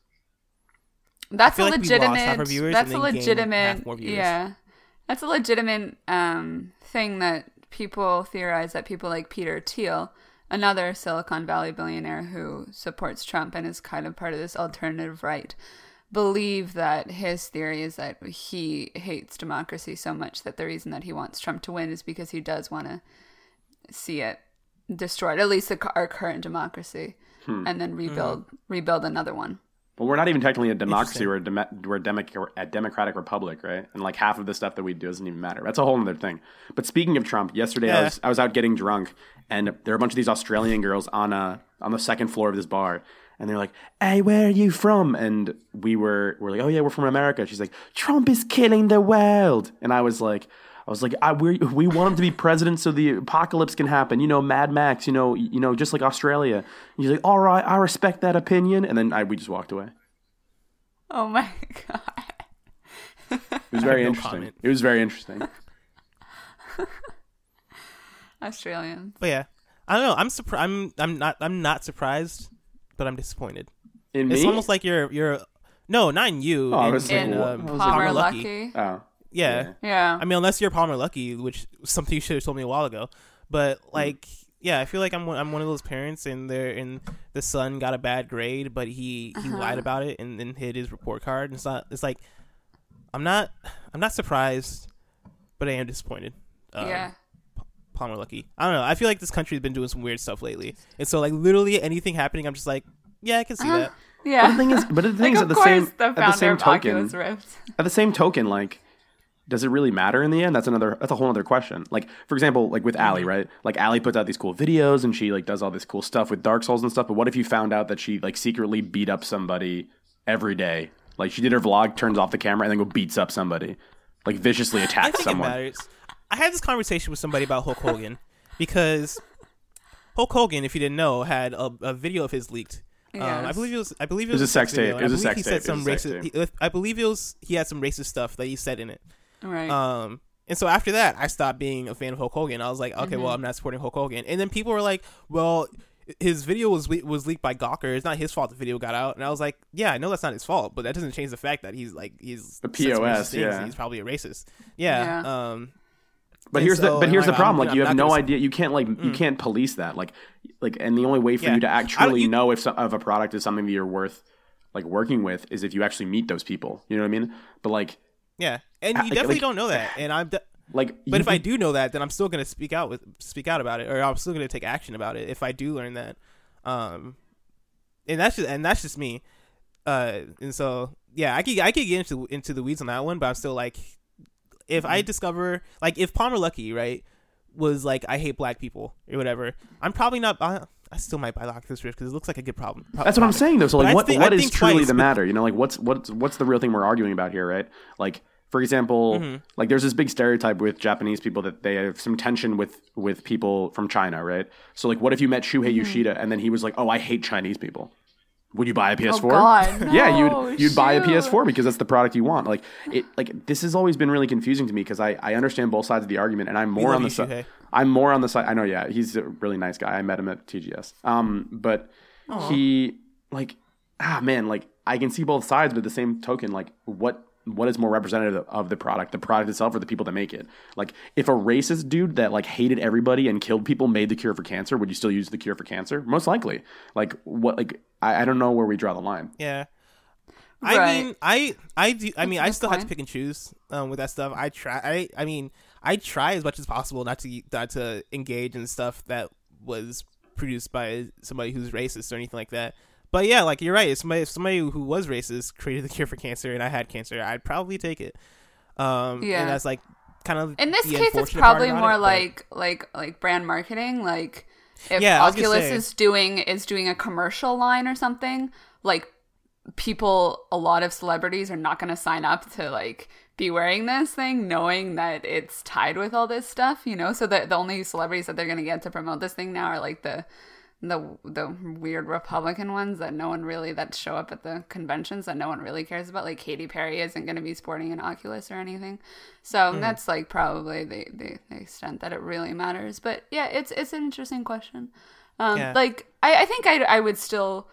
That's a like legitimate. That's a legitimate. Yeah, that's a legitimate thing that people theorize, that people like Peter Thiel, another Silicon Valley billionaire who supports Trump and is kind of part of this alternative right, believe that his theory is that he hates democracy so much that the reason that he wants Trump to win is because he does want to see it destroyed, at least our current democracy, and then rebuild another one. Well, we're not even technically a democracy. We're a democratic republic, right? And like half of the stuff that we do doesn't even matter. That's a whole other thing. But speaking of Trump, yesterday I was out getting drunk, and there were a bunch of these Australian girls on the second floor of this bar, and they're like, "Hey, where are you from?" And we're like, "Oh yeah, we're from America." She's like, "Trump is killing the world," and I was like, we want him to be president so the apocalypse can happen. You know, Mad Max. You know, just like Australia. And he's like, all right, I respect that opinion. And then we just walked away. Oh my god! It was very interesting. Comment. It was very interesting. Australians. But yeah, I don't know. I'm surprised. I'm not surprised, but I'm disappointed. In me? It's almost like you're. No, not in you. Oh, in Palmer Luckey. Oh. Yeah. I mean, unless you're Palmer Luckey, which is something you should have told me a while ago. But like, yeah, I feel like I'm one of those parents, and the son got a bad grade, but he lied about it and then hid his report card. And it's like, I'm not surprised, but I am disappointed. Palmer Luckey. I don't know. I feel like this country's been doing some weird stuff lately, and so like literally anything happening, I'm just like, yeah, I can see that. Yeah. But the thing is, at the same token, like, does it really matter in the end? That's a whole other question. Like, for example, like with Allie, right? Like Allie puts out these cool videos and she like does all this cool stuff with Dark Souls and stuff. But what if you found out that she like secretly beat up somebody every day? Like she did her vlog, turns off the camera, and then go beats up somebody, like viciously attacks someone. It matters. I had this conversation with somebody about Hulk Hogan because Hulk Hogan, if you didn't know, had a video of his leaked. Yes. I believe it was a sex tape. It was a sex he tape. Said some racist. I believe he had some racist stuff that he said in it. Right. And so after that, I stopped being a fan of Hulk Hogan. I was like, okay, well, I'm not supporting Hulk Hogan. And then people were like, well, his video was leaked by Gawker. It's not his fault the video got out. And I was like, yeah, I know that's not his fault, but that doesn't change the fact that he's a POS. Yeah, he's probably a racist. Yeah. But here's the problem. Like, you have no idea. You can't you can't police that. Like, and the only way for you to actually know if a product is something that you're worth like working with is if you actually meet those people. You know what I mean? But like, yeah, and you definitely don't know that. And but if I do know that, then I'm still gonna speak out about it, or I'm still gonna take action about it if I do learn that. And that's just me. And so yeah, I could get into the weeds on that one, but I'm still like, if I discover, like, if Palmer Luckey, right, was like, I hate black people or whatever, I'm probably not. I still might buy the Oculus Rift because it looks like a good problem. That's what I'm saying, though. So like, what is truly the matter? You know, like what's the real thing we're arguing about here, right? Like, for example, like there's this big stereotype with Japanese people that they have some tension with people from China, right? So like, what if you met Shuhei Yoshida and then he was like, oh, I hate Chinese people? Would you buy a PS4? Oh God, no, Yeah, you'd buy a shoot. PS4 because that's the product you want. This has always been really confusing to me because I understand both sides of the argument, and I'm more love on the you, side. Shuhei. I'm more on the side. I know, yeah, he's a really nice guy. I met him at TGS. But he I can see both sides, but at the same token, like what is more representative of the product itself or the people that make it? Like, if a racist dude that like hated everybody and killed people made the cure for cancer, would you still use the cure for cancer? Most likely. Like, what? Like, I don't know where we draw the line. Yeah. Right. I mean, I do. I mean, I Good still have to point. pick and choose with that stuff. I try. I mean, I try as much as possible not to engage in stuff that was produced by somebody who's racist or anything like that. But yeah, like you're right. If somebody who was racist created the cure for cancer and I had cancer, I'd probably take it. Yeah. And that's like kind of In this the case, it's unfortunate part probably about more it, but- like brand marketing. Like if Yeah, I was gonna Oculus say. is doing a commercial line or something, like a lot of celebrities are not going to sign up to like be wearing this thing knowing that it's tied with all this stuff, you know? So the only celebrities that they're going to get to promote this thing now are like the weird Republican ones that that show up at the conventions that no one really cares about. Like Katy Perry isn't going to be sporting an Oculus or anything. So that's like probably the extent that it really matters. But yeah, it's an interesting question. Yeah. Like I think I would still,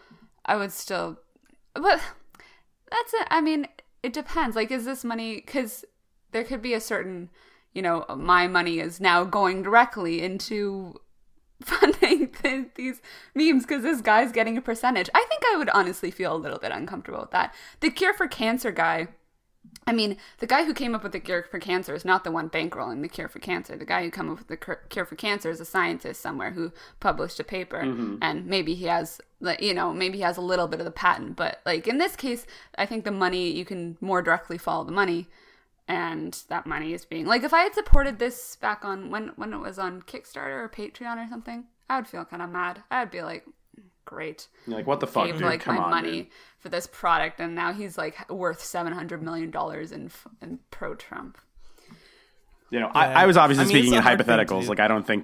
but that's it. I mean, it depends. Like, is this money, because there could be a certain, you know, my money is now going directly into funding these memes because this guy's getting a percentage. I think I would honestly feel a little bit uncomfortable with that. The Cure for Cancer guy, I mean, the guy who came up with the cure for cancer is not the one bankrolling the cure for cancer. The guy who came up with the cure for cancer is a scientist somewhere who published a paper, and maybe he has, maybe he has a little bit of the patent. But like in this case, I think the money, you can more directly follow the money. And that money is being, like, if I had supported this back on when it was on Kickstarter or Patreon or something, I would feel kind of mad. I'd be like, great. You're like, what the fuck, Gave dude? like Come my on, money dude. for this product, and now he's like worth $700 million in pro Trump. You know, I was obviously I mean, speaking in it's a hard thing to hypotheticals. do. Like,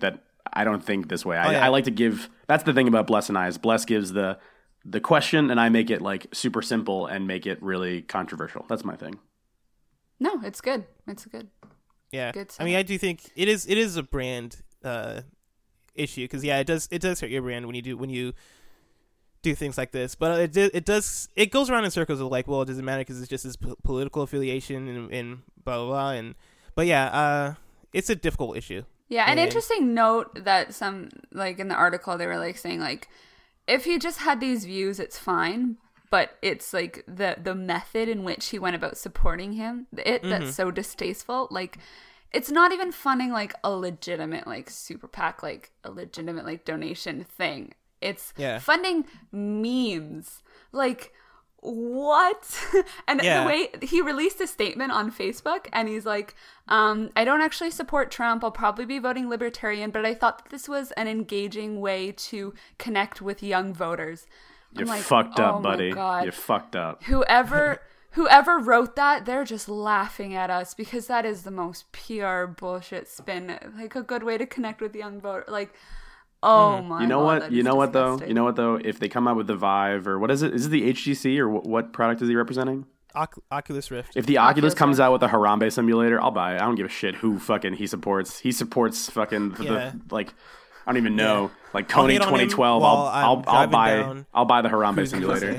I don't think this way. Oh, yeah. I like to give. That's the thing about Bless and I is Bless gives the question, and I make it like super simple and make it really controversial. That's my thing. No, it's good. It's good. Yeah, Good I mean, I do think it is a brand issue because it does hurt your brand when you do things like this. But it goes around in circles of like, well, it doesn't matter because it's just his political affiliation and blah blah blah. But yeah, it's a difficult issue. Yeah, an And- interesting note that some, like in the article, they were like saying like, if he just had these views, it's fine. But it's like the method in which he went about supporting him, that's so distasteful. Like, it's not even funding like a legitimate like super PAC, like a legitimate like donation thing. It's funding memes. Like, what? And Yeah. the way he released a statement on Facebook, and he's like, I don't actually support Trump. I'll probably be voting Libertarian, but I thought that this was an engaging way to connect with young voters. You're like, fucked oh up, my buddy. God. You're fucked up. Whoever wrote that, they're just laughing at us because that is the most PR bullshit spin. Like a good way to connect with young voter. Like, oh my God. You know what? that You is know what though? disgusting. You know what though? If they come out with the Vive or what is it? Is it the HTC or what product is he representing? Oculus Rift. If the Oculus comes Rift. out with a Harambe simulator, I'll buy it. I don't give a shit who fucking he supports. He supports fucking Yeah. I don't even know. Like I'll Kony hit on him 2012. while I'm I'll driving buy down I'll buy the Harambe Cruising simulator.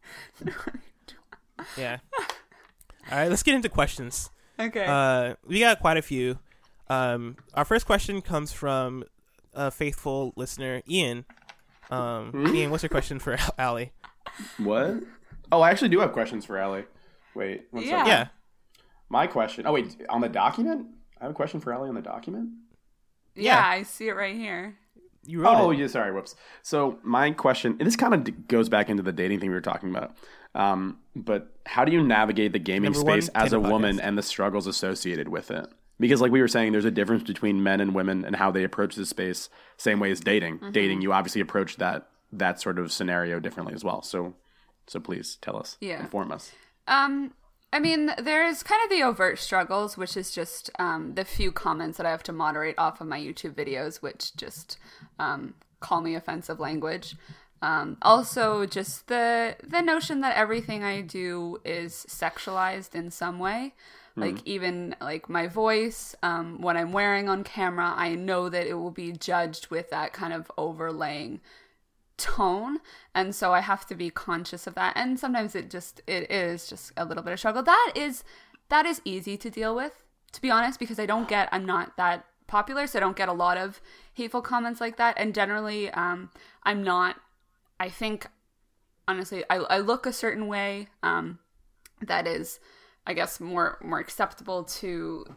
Yeah. All right, let's get into questions. Okay. We got quite a few. Our first question comes from a faithful listener, Ian. Ian, what's your question for Allie? What? Oh, I actually do have questions for Allie. Wait, one Yeah. second. Yeah. My question. Oh wait, on the document? I have a question for Allie on the document. yeah, yeah. I see it right here. You wrote Oh, it. yeah, sorry, whoops. So my question, and this kind of goes back into the dating thing we were talking about, but how do you navigate the gaming Number one, space as a Tinder woman podcast. and the struggles associated with it? Because like we were saying, there's a difference between men and women and how they approach this space, same way as dating. Dating, you obviously approach that sort of scenario differently as well. So please tell us, inform us. I mean, there's kind of the overt struggles, which is just the few comments that I have to moderate off of my YouTube videos, which just call me offensive language. Also, just the notion that everything I do is sexualized in some way. Like, even like my voice, what I'm wearing on camera, I know that it will be judged with that kind of overlaying tone, and so I have to be conscious of that. And sometimes it is just a little bit of struggle. That is easy to deal with, to be honest, because I'm not that popular, so I don't get a lot of hateful comments like that. And generally, I'm not. I think, honestly, I look a certain way that is, I guess, more acceptable to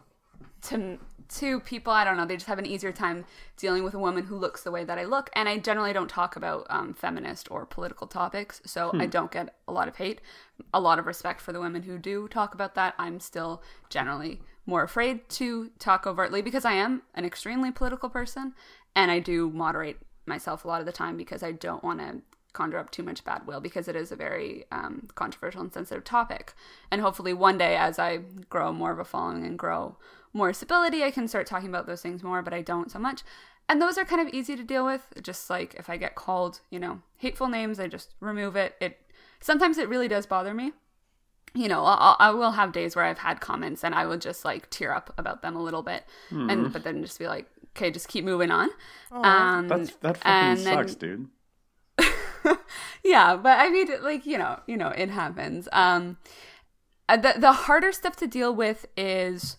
people. I don't know, they just have an easier time dealing with a woman who looks the way that I look. And I generally don't talk about feminist or political topics, so I don't get a lot of hate. A lot of respect for the women who do talk about that. I'm still generally more afraid to talk overtly because I am an extremely political person, and I do moderate myself a lot of the time because I don't want to conjure up too much bad will, because it is a very controversial and sensitive topic. And hopefully one day, as I grow more of a following and grow more stability, I can start talking about those things more, but I don't so much. And those are kind of easy to deal with. Just like if I get called, hateful names, I just remove it. Sometimes it really does bother me. I will have days where I've had comments and I will just like tear up about them a little bit, but then just be like, okay, just keep moving on. That fucking sucks, dude. Yeah, but I mean, like, it happens. The harder stuff to deal with is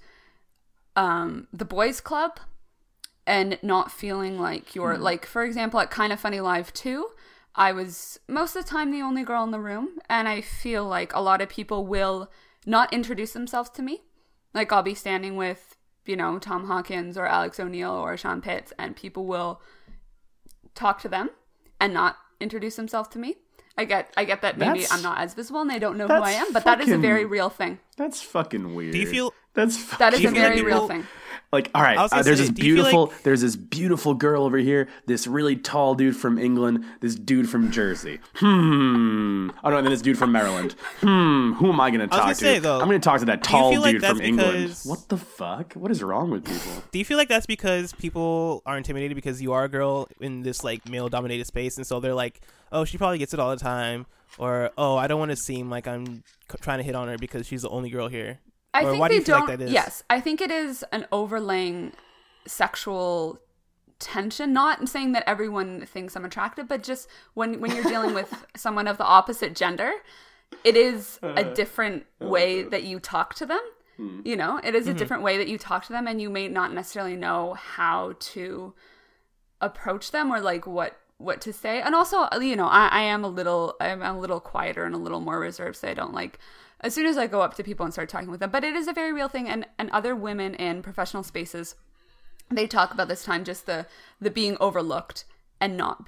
the boys club and not feeling like you're like, for example, at Kinda Funny Live 2, I was most of the time the only girl in the room, and I feel like a lot of people will not introduce themselves to me. Like, I'll be standing with, Tom Hawkins or Alex O'Neill or Sean Pitts, and people will talk to them and not introduce themselves to me. I get that maybe I'm not as visible and they don't know who I am, but that is a very real thing. That's fucking weird. Do you feel that is a very real thing? Like, all right, there's this beautiful girl over here, this really tall dude from England, this dude from Jersey. Oh no, and then this dude from Maryland. Who am I going to talk to? I'm going to talk to that tall dude from England. What the fuck? What is wrong with people? Do you feel like that's because people are intimidated because you are a girl in this like male-dominated space, and so they're like, oh, she probably gets it all the time, or oh, I don't want to seem like I'm trying to hit on her because she's the only girl here? I think they don't. Like that is? Yes, I think it is an overlaying sexual tension. Not saying that everyone thinks I'm attractive, but just when you're dealing with someone of the opposite gender, it is a different way that you talk to them. It is a different way that you talk to them, and you may not necessarily know how to approach them or like what to say. And also, I am a little quieter and a little more reserved, so I don't like. As soon as I go up to people and start talking with them. But it is a very real thing. And other women in professional spaces, they talk about this time, just the being overlooked and not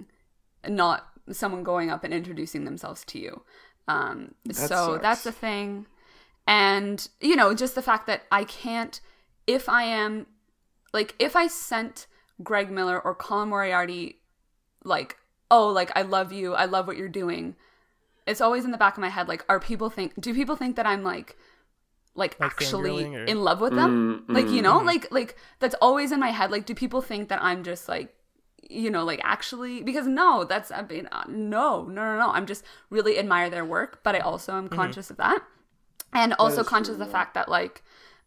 someone going up and introducing themselves to you. So that's the thing. And, just the fact that I can't, if I sent Greg Miller or Colin Moriarty, like, oh, like, I love you, I love what you're doing, it's always in the back of my head, like, do people think that I'm like actually in love with them? Like, that's always in my head. Like, do people think that I'm just like, like actually, because no, no. I'm just really admire their work, but I also am conscious of that. And also conscious of the fact that like,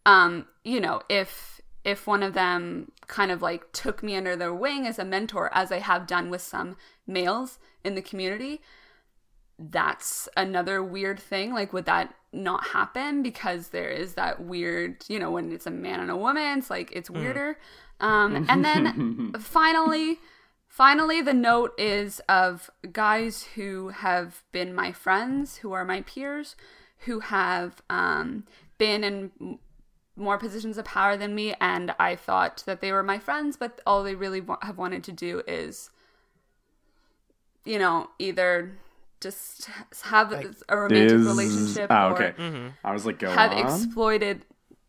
if one of them kind of like took me under their wing as a mentor, as I have done with some males in the community, that's another weird thing. Like, would that not happen? Because there is that weird, when it's a man and a woman, it's like, it's weirder. And then finally, the note is of guys who have been my friends, who are my peers, who have been in more positions of power than me. And I thought that they were my friends, but all they really have wanted to do is, either just have like, a romantic relationship or I was like, exploited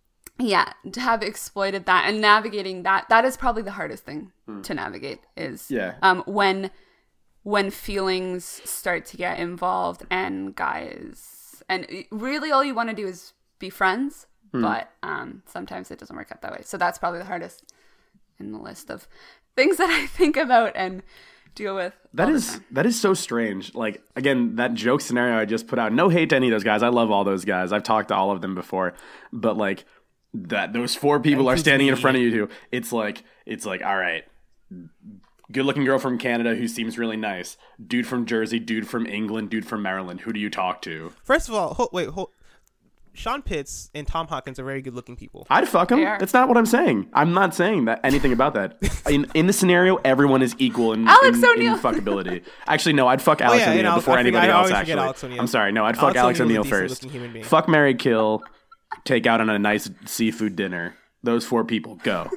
that, and navigating that is probably the hardest thing to navigate is when feelings start to get involved and guys, and really all you want to do is be friends, but sometimes it doesn't work out that way. So that's probably the hardest in the list of things that I think about and deal with. That is so strange. Like, again, that joke scenario I just put out. No hate to any of those guys. I love all those guys. I've talked to all of them before. But like that, those 4 people are standing in front of you two. It's like, all right, good looking girl from Canada who seems really nice. Dude from Jersey. Dude from England. Dude from Maryland. Who do you talk to? First of all, Sean Pitts and Tom Hawkins are very good looking people. I'd fuck him. That's not what I'm saying. I'm not saying that anything about that. In the scenario, everyone is equal in fuckability. Actually, no, I'd fuck Alex O'Neill before anybody else, actually. I'm sorry. No, I'd fuck Alex O'Neill first. Fuck, marry, kill, take out on a nice seafood dinner. Those 4 people, go.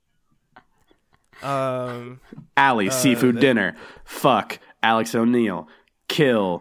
Allie, seafood dinner. Fuck, Alex O'Neill. Kill.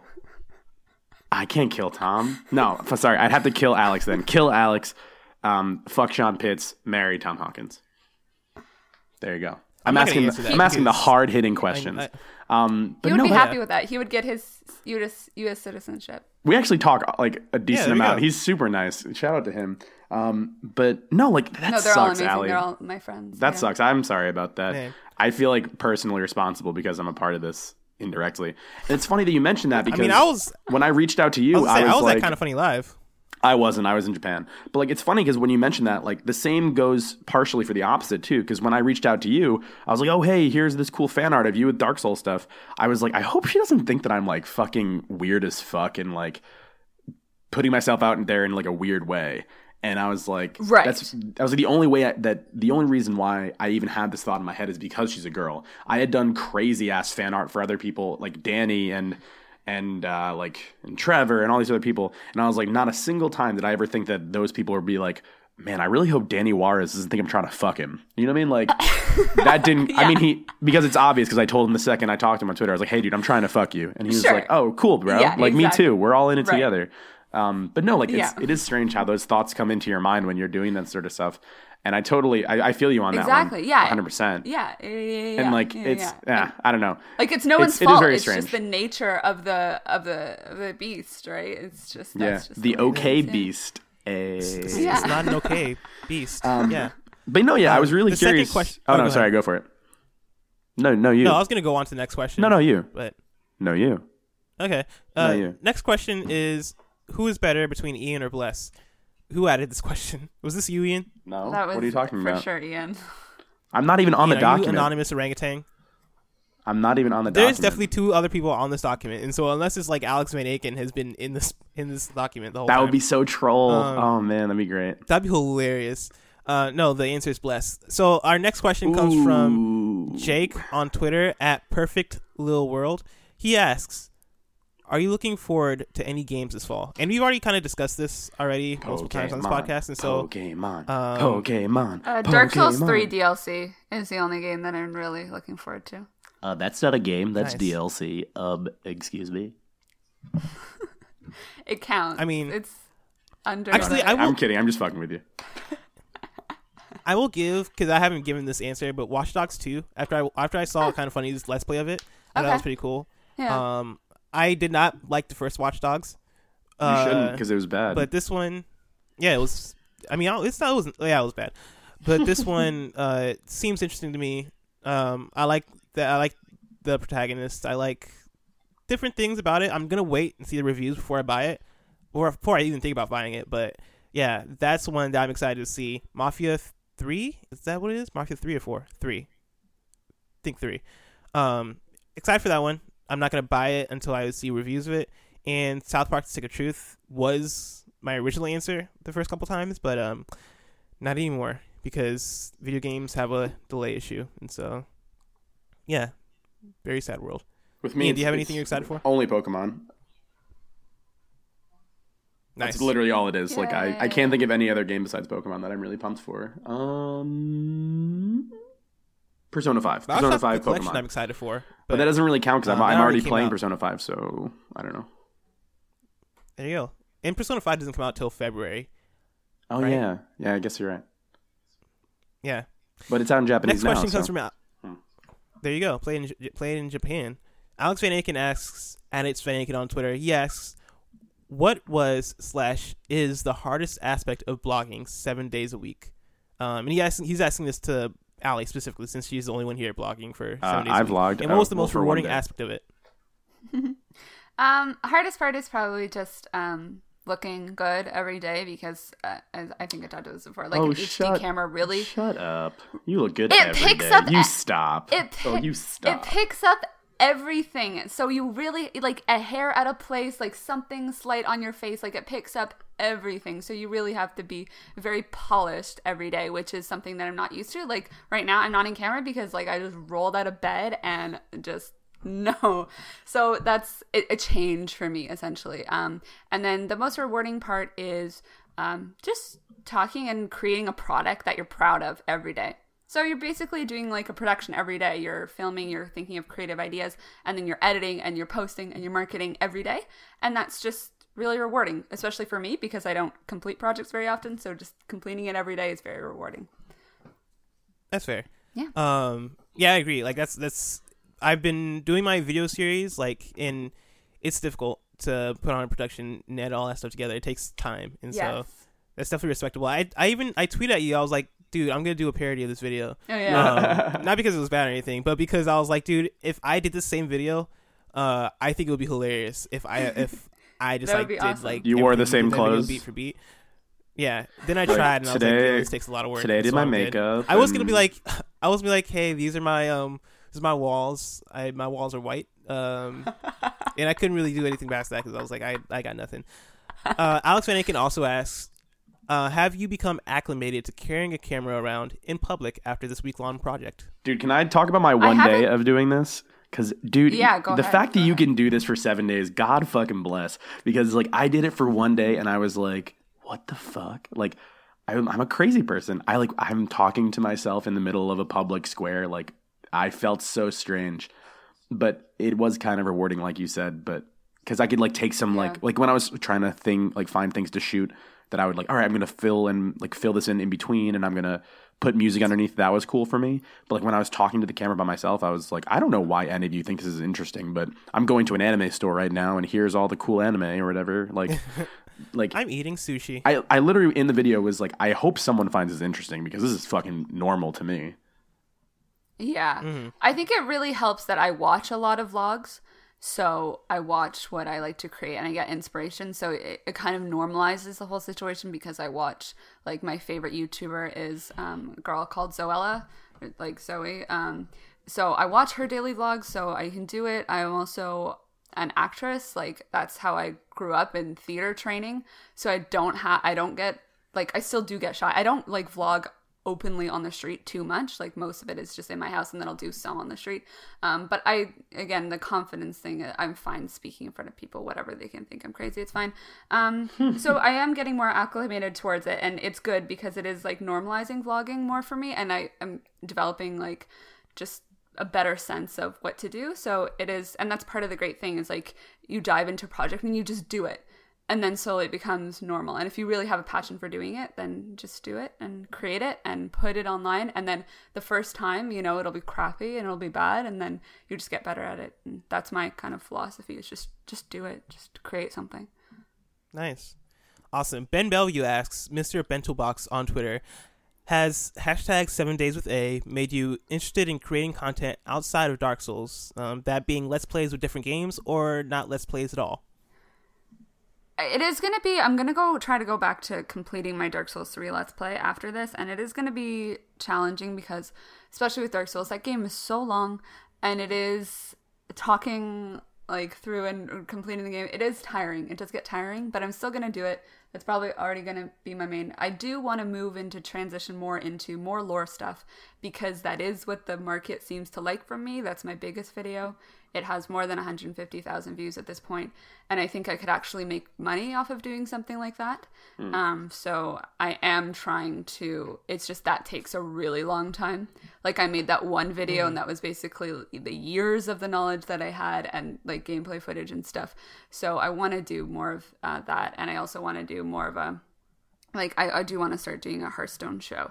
I can't kill Tom. No, sorry. I'd have to kill Alex then. Kill Alex. Fuck Sean Pitts. Marry Tom Hawkins. There you go. I'm asking the hard hitting questions. He would be happy with that. He would get his U.S. citizenship. We actually talk like a decent amount. He's super nice. Shout out to him. But no, like that they're sucks, all amazing. Allie. They're all my friends. That sucks. I'm sorry about that. Man. I feel like personally responsible because I'm a part of this indirectly. And it's funny that you mentioned that because when I reached out to you, I was like, that kind of funny live. I wasn't. I was in Japan. But like, it's funny because when you mentioned that, like the same goes partially for the opposite too. Because when I reached out to you, I was like, oh, hey, here's this cool fan art of you with Dark Souls stuff. I was like, I hope she doesn't think that I'm like fucking weird as fuck and like putting myself out there in like a weird way. And I was like, right. I was like, the only reason why I even had this thought in my head is because she's a girl. I had done crazy ass fan art for other people like Danny and Trevor and all these other people. And I was like, not a single time did I ever think that those people would be like, man, I really hope Danny Juarez doesn't think I'm trying to fuck him. You know what I mean? Like that didn't, yeah. I mean, because it's obvious because I told him the second I talked to him on Twitter, I was like, hey dude, I'm trying to fuck you. And he was like, oh, cool, bro. Yeah, like exactly. Me too. We're all in it together. But no, like it is strange how those thoughts come into your mind when you're doing that sort of stuff. And I totally, I feel you on that one. Exactly, yeah. 100%. Yeah. And like, I don't know. Like it's no one's fault. It's just the nature of the beast, right? It's just, that's just the okay beast. It's not an okay beast. Yeah. But no, I was really curious. Oh, no, sorry, go for it. No, you. No, I was going to go on to the next question. No, you. But no, you. Okay. No, you. Next question is, who is better between Ian or Bless? Who added this question? Was this you, Ian? No. What are you talking about? For sure, Ian. I'm not even on the document. Are you anonymous orangutan? I'm not even on the document. There's definitely 2 other people on this document, and so unless it's like Alex Van Aken has been in this document the whole time. That would be so troll. Oh man, that'd be great. That'd be hilarious. No, the answer is Bless. So our next question comes from Jake on Twitter at PerfectLilWorld. He asks, are you looking forward to any games this fall? And we've already kind of discussed this already multiple times on this podcast. And so, Pokemon. Dark Souls 3 DLC is the only game that I'm really looking forward to. That's not a game. That's nice. DLC. Excuse me. It counts. I mean, it's under. Actually, I'm kidding. I'm just fucking with you. I will give, because I haven't given this answer, but Watch Dogs 2. After I saw Kind of Funny this Let's Play of it, I thought that was pretty cool. Yeah. I did not like the first Watch Dogs. You shouldn't, because it was bad. But this one, it was. I mean, it was bad. But this one seems interesting to me. I like the protagonist. I like different things about it. I'm gonna wait and see the reviews before I buy it, or before I even think about buying it. But yeah, that's one that I'm excited to see. Mafia 3, is that what it is? Mafia 3 or 4? 3. I think 3. Excited for that one. I'm not going to buy it until I see reviews of it. And South Park: The Stick of Truth was my original answer the first couple times, but not anymore because video games have a delay issue. And so, yeah, very sad world. With me, Ian, do you have anything you're excited for? Only Pokemon. Nice. That's literally all it is. Yay. Like I can't think of any other game besides Pokemon that I'm really pumped for. Persona 5. Persona 5 Pokemon. I'm excited for. But that doesn't really count because I'm already playing Persona 5, so I don't know. There you go. And Persona 5 doesn't come out till February. Oh, right? Yeah. Yeah, I guess you're right. Yeah. But it's out in Japanese now. Next question comes from... There you go. Play it in Japan. Alex Van Aken asks, and it's Van Aken on Twitter, he asks, what was / is the hardest aspect of blogging 7 days a week? And he's asking this to Allie specifically, since she's the only one here blogging for 7 days. I a week. vlogged. And what was the most for one rewarding day. aspect of it? Hardest part is probably just looking good every day because as I think I talked about this before. Like an HD camera really Shut up. You look good It every picks day. up You e- stop. You stop. It picks up everything. So you really like a hair out of place, like something slight on your face, like it picks up everything. So you really have to be very polished every day, which is something that I'm not used to. Like right now I'm not in camera because like I just rolled out of bed and just no. So that's a change for me essentially. And then the most rewarding part is just talking and creating a product that you're proud of every day. So you're basically doing like a production every day. You're filming, you're thinking of creative ideas, and then you're editing and you're posting and you're marketing every day. And that's just really rewarding, especially for me because I don't complete projects very often. So just completing it every day is very rewarding. That's fair. Yeah. Yeah, I agree. Like that's I've been doing my video series, like, and it's difficult to put on a production and edit all that stuff together. It takes time, and so that's definitely respectable. I tweeted at you. I was like, dude, I'm gonna do a parody of this video. Oh yeah. Not because it was bad or anything, but because I was like, dude, if I did the same video, I think it would be hilarious if I just like did awesome. like You wore the everything same video clothes? beat for beat. Yeah. Then I tried and I was like, dude, this takes a lot of work. Today I did so my I'm good. makeup. I was gonna be like, hey, these are my this is my walls. My walls are white. And I couldn't really do anything past that because I was like, I got nothing. Alex Van Aken also asks, have you become acclimated to carrying a camera around in public after this week-long project? Dude, can I talk about my one day of doing this? Because, dude, Yeah, the fact that you can do this for 7 days, God fucking bless. Because, like, I did it for one day and I was like, what the fuck? Like, I'm a crazy person. I'm talking to myself in the middle of a public square. Like, I felt so strange. But it was kind of rewarding, like you said. But because I could, like, take some, like when I was trying to find things to shoot, that I would like, all right, I'm going to fill this in between, and I'm going to put music underneath. That was cool for me. But like when I was talking to the camera by myself, I was like, I don't know why any of you think this is interesting, but I'm going to an anime store right now, and here's all the cool anime or whatever. Like, I'm eating sushi. I literally in the video was like, I hope someone finds this interesting because this is fucking normal to me. Yeah. Mm-hmm. I think it really helps that I watch a lot of vlogs. So I watch what I like to create and I get inspiration. So it kind of normalizes the whole situation because I watch, like, my favorite YouTuber is a girl called Zoella, like Zoe. So I watch her daily vlogs so I can do it. I'm also an actress. Like, that's how I grew up in theater training. So I still do get shy. I don't like vlog openly on the street too much. Like, most of it is just in my house and then I'll do some on the street. But the confidence thing, I'm fine speaking in front of people, whatever they can think I'm crazy, it's fine. So I am getting more acclimated towards it, and it's good because it is like normalizing vlogging more for me, and I am developing like just a better sense of what to do. So it is, and that's part of the great thing is like you dive into a project and you just do it. And then slowly it becomes normal. And if you really have a passion for doing it, then just do it and create it and put it online. And then the first time, it'll be crappy and it'll be bad. And then you just get better at it. And that's my kind of philosophy is just do it. Just create something. Nice. Awesome. Ben Bellevue asks, Mr. Bento Box on Twitter, has hashtag 7 days with A made you interested in creating content outside of Dark Souls? That being Let's Plays with different games or not Let's Plays at all? It is going to be, I'm going to try to go back to completing my Dark Souls 3 Let's Play after this, and it is going to be challenging because, especially with Dark Souls, that game is so long, and it is talking like through and completing the game. It is tiring. It does get tiring, but I'm still going to do it. It's probably already going to be my main. I do want to move into transition more into more lore stuff because that is what the market seems to like from me. That's my biggest video. It has more than 150,000 views at this point, and I think I could actually make money off of doing something like that. So I am trying to, it's just that takes a really long time. Like, I made that one video and that was basically the years of the knowledge that I had and like gameplay footage and stuff. So I want to do more of that, and I also want to do more of a, like, I do want to start doing a Hearthstone show.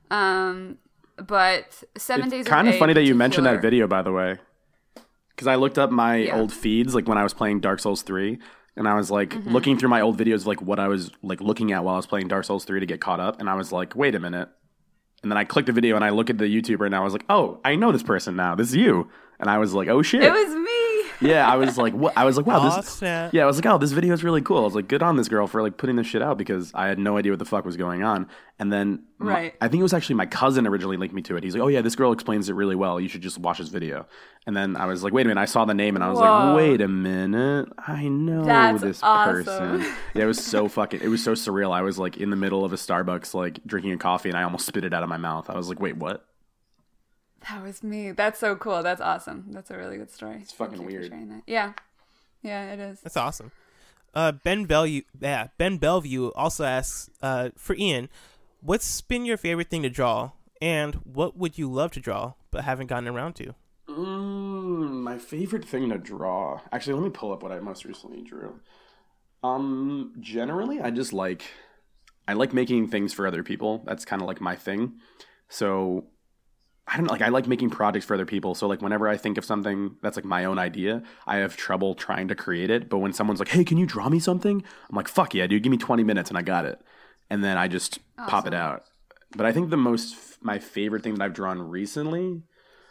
But 7 days. It's kind of funny that you mentioned that video, by the way. Because I looked up my old feeds, like when I was playing Dark Souls 3, and I was like looking through my old videos, like what I was like looking at while I was playing Dark Souls 3 to get caught up, and I was like, wait a minute, And then I clicked the video and I look at the YouTuber and I was like, oh, I know this person now. This is you. And I was like, oh shit. It was me. Yeah, I was like, what? I was like, wow, Aw, this. snap. Yeah, I was like, oh, this video is really cool. I was like, good on this girl for like putting this shit out because I had no idea what the fuck was going on. And then Right. I think it was actually my cousin originally linked me to it. He's like, oh yeah, this girl explains it really well. You should just watch this video. And then I was like, wait a minute. I saw the name and I was Whoa. like, wait a minute. I know That's this awesome. person. Yeah, it was so surreal. I was like in the middle of a Starbucks, like drinking a coffee, and I almost spit it out of my mouth. I was like, wait, what? That was me. That's so cool. That's awesome. That's a really good story. It's fucking Thank you for weird. sharing that. Yeah. Yeah, it is. That's awesome. Ben Bellevue also asks, for Ian, what's been your favorite thing to draw, and what would you love to draw but haven't gotten around to? My favorite thing to draw. Actually, let me pull up what I most recently drew. Generally, I like making things for other people. That's kind of like my thing. So I don't know, like I like making projects for other people. So like whenever I think of something that's like my own idea, I have trouble trying to create it. But when someone's like, "Hey, can you draw me something?" I'm like, "Fuck yeah, dude! Give me 20 minutes and I got it." And then I just pop it out. But I think my favorite thing that I've drawn recently,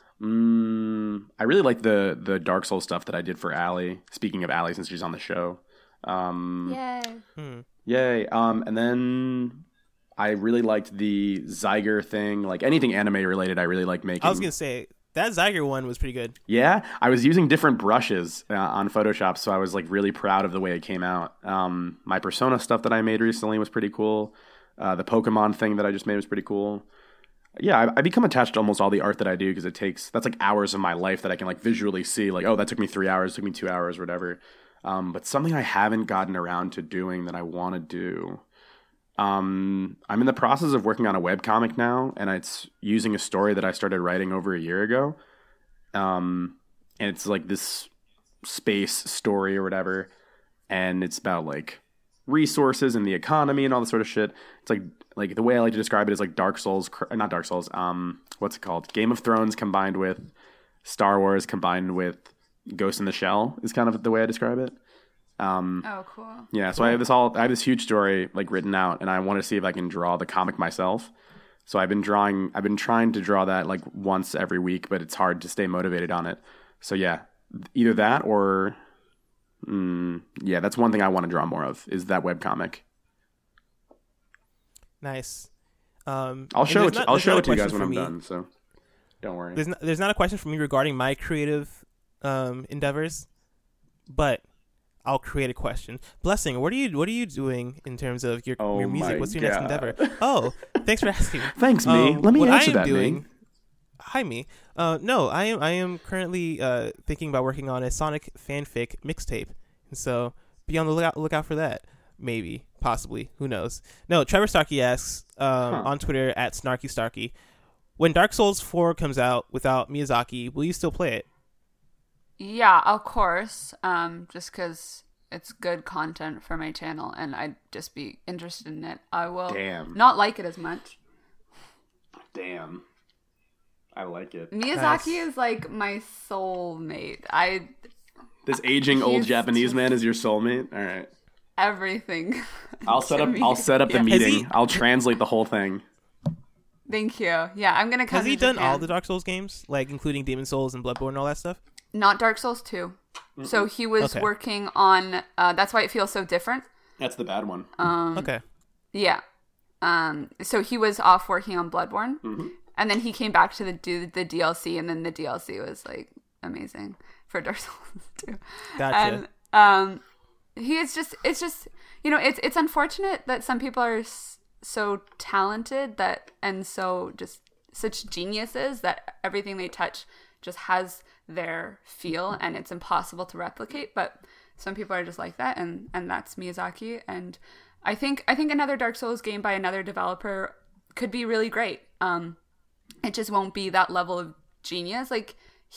I really like the Dark Souls stuff that I did for Allie. Speaking of Allie, since she's on the show, Yay. yay! And then I really liked the Zyger thing. Like anything anime related, I really like making. I was gonna say that Zyger one was pretty good. Yeah, I was using different brushes on Photoshop, so I was like really proud of the way it came out. My Persona stuff that I made recently was pretty cool. The Pokemon thing that I just made was pretty cool. Yeah, I become attached to almost all the art that I do because that's like hours of my life that I can like visually see. Like, oh, that took me 3 hours, took me 2 hours, whatever. But something I haven't gotten around to doing that I want to do. I'm in the process of working on a webcomic now, and it's using a story that I started writing over a year ago. And it's like this space story or whatever, and it's about like resources and the economy and all this sort of shit. It's like the way I like to describe it is like not Dark Souls. What's it called? Game of Thrones combined with Star Wars combined with Ghost in the Shell is kind of the way I describe it. Oh, cool. Yeah, so I have this huge story like written out, and I want to see if I can draw the comic myself. So I've been trying to draw that like once every week, but it's hard to stay motivated on it. So yeah, either that or yeah, that's one thing I want to draw more of is that webcomic. Nice. I'll show it to you guys when I'm done, so don't worry. There's not a question for me regarding my creative endeavors, but I'll create a question. Blessing, what are you doing in terms of your music? What's your next endeavor? Oh, thanks for asking. Thanks, me. Let me answer that, me. Hi, me. No, I am currently thinking about working on a Sonic fanfic mixtape, and so be on the lookout for that. Maybe, possibly, who knows? No, Trevor Starkey asks on Twitter at Snarky Starkey, when Dark Souls 4 comes out without Miyazaki, will you still play it? Yeah, of course. Just because it's good content for my channel, and I'd just be interested in it. I will not like it as much. Damn. I like it. Miyazaki is like my soulmate. This aging old Japanese man is your soulmate? All right. Everything. I'll set up the meeting. I'll translate the whole thing. Thank you. Yeah, I'm gonna come. Has he done all the Dark Souls games, like including Demon Souls and Bloodborne and all that stuff? Not Dark Souls 2. So he was working on. That's why it feels so different. That's the bad one. Okay. Yeah. So he was off working on Bloodborne, and then he came back to do the DLC, and then the DLC was like amazing for Dark Souls 2. Gotcha. And it's just it's unfortunate that some people are so talented and so just such geniuses that everything they touch just has their feel and it's impossible to replicate. But some people are just like that, and that's Miyazaki. And I think another Dark Souls game by another developer could be really great. It just won't be that level of genius. Like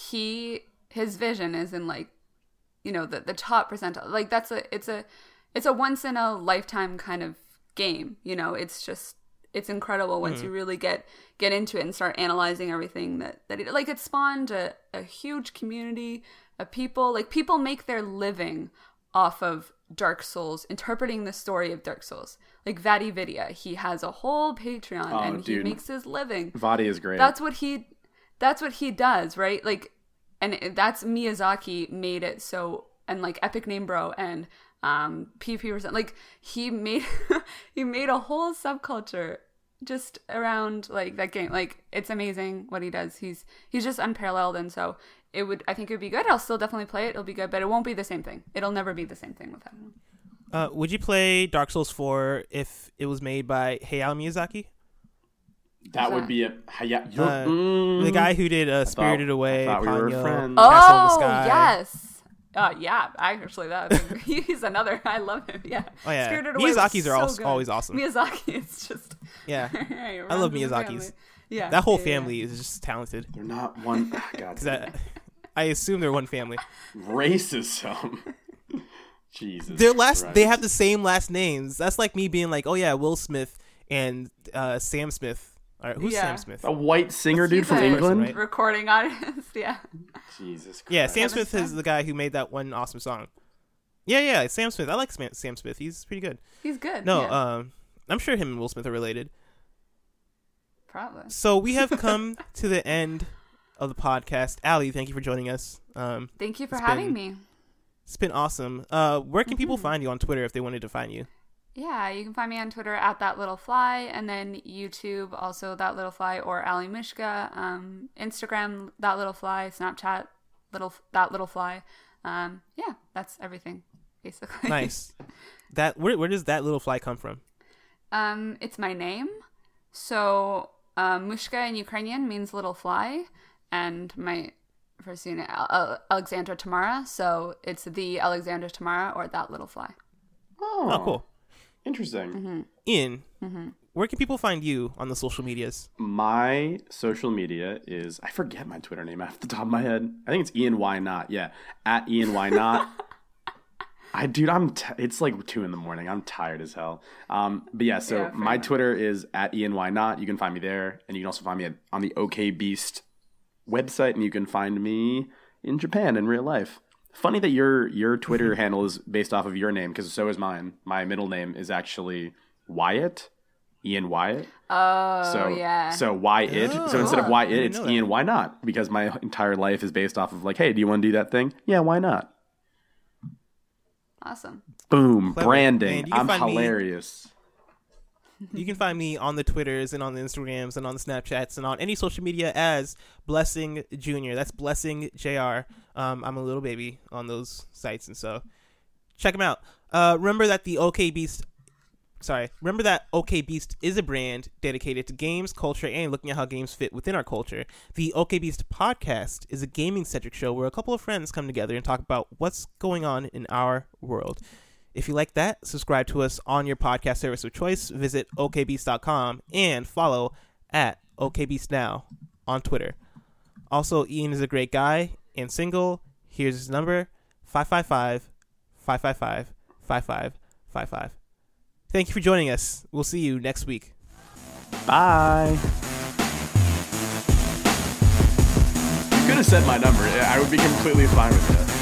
his vision is in like, the top percentile. Like it's a once in a lifetime kind of game. It's incredible once you really get into it and start analyzing everything that it spawned a huge community of people. Like people make their living off of Dark Souls, interpreting the story of Dark Souls. Like VatiVidya, he has a whole Patreon and he makes his living. Vadi is great. That's what he does, right? Like, and that's Miyazaki made it so, and like Epic Name Bro and PP%, like he made a whole subculture just around like that game. Like, it's amazing what he does. He's just unparalleled, and so I think it would be good. I'll still definitely play it. It'll be good, but it won't be the same thing. It'll never be the same thing with him. Would you play Dark Souls 4 if it was made by Hayao Miyazaki? That would be the guy who did Spirited Away, Ponyo, Castle in the Sky. Yes. Yeah, actually, he's another. I love him. Yeah. Oh yeah. Spirited Away Miyazaki's are so always awesome. Miyazaki is just. Yeah. I love Miyazaki's. Yeah. That whole family is just talented. They're not one. God. I assume they're one family. Racism. Jesus. They have the same last names. That's like me being like, oh yeah, Will Smith and Sam Smith. All right, who's Sam Smith? A white singer dude from England? Right? Recording artist, yeah. Jesus Christ. Yeah, Sam Smith is the guy who made that one awesome song. Yeah, Sam Smith. I like Sam Smith. He's pretty good. He's good. No, yeah. I'm sure him and Will Smith are related. Probably. So we have come to the end of the podcast. Allie, thank you for joining us. Thank you for having me. It's been awesome. Where can people find you on Twitter if they wanted to find you? Yeah, you can find me on Twitter at ThatLittleFly, and then YouTube also ThatLittleFly or Ali Mishka, Instagram ThatLittleFly, Snapchat ThatLittleFly. Yeah, that's everything basically. Nice. Where does that little fly come from? It's my name. So Mushka in Ukrainian means little fly, and my first name Alexandra Tamara. So it's the Alexandra Tamara or That Little Fly. Oh, cool. Interesting. Mm-hmm. Ian, where can people find you on the social medias? My social media is, I forget my Twitter name off the top of my head. I think it's Ian Why Not. Yeah, at Ian Why Not. It's like 2 a.m. I'm tired as hell. But yeah, so my Twitter is at Ian Why Not. You can find me there, and you can also find me on the OK Beast website, and you can find me in Japan in real life. Funny that your Twitter handle is based off of your name, because so is mine. My middle name is actually Wyatt, Ian Wyatt. Oh, yeah. So Wyatt. So instead of Wyatt, it's Ian Why Not, because my entire life is based off of like, hey, do you want to do that thing? Yeah, why not? Awesome. Boom, Clever. branding. I'm hilarious. You can find me on the Twitters and on the Instagrams and on the Snapchats and on any social media as Blessing Jr. That's Blessing JR. I'm a little baby on those sites, and so check them out. Remember that OK Beast is a brand dedicated to games, culture, and looking at how games fit within our culture. The OK Beast podcast is a gaming-centric show where a couple of friends come together and talk about what's going on in our world. If you like that, subscribe to us on your podcast service of choice. Visit okbeast.com and follow at okbeastnow on Twitter. Also, Ian is a great guy and single. Here's his number, 555-555-5555. Thank you for joining us. We'll see you next week. Bye. You could have said my number. I would be completely fine with that.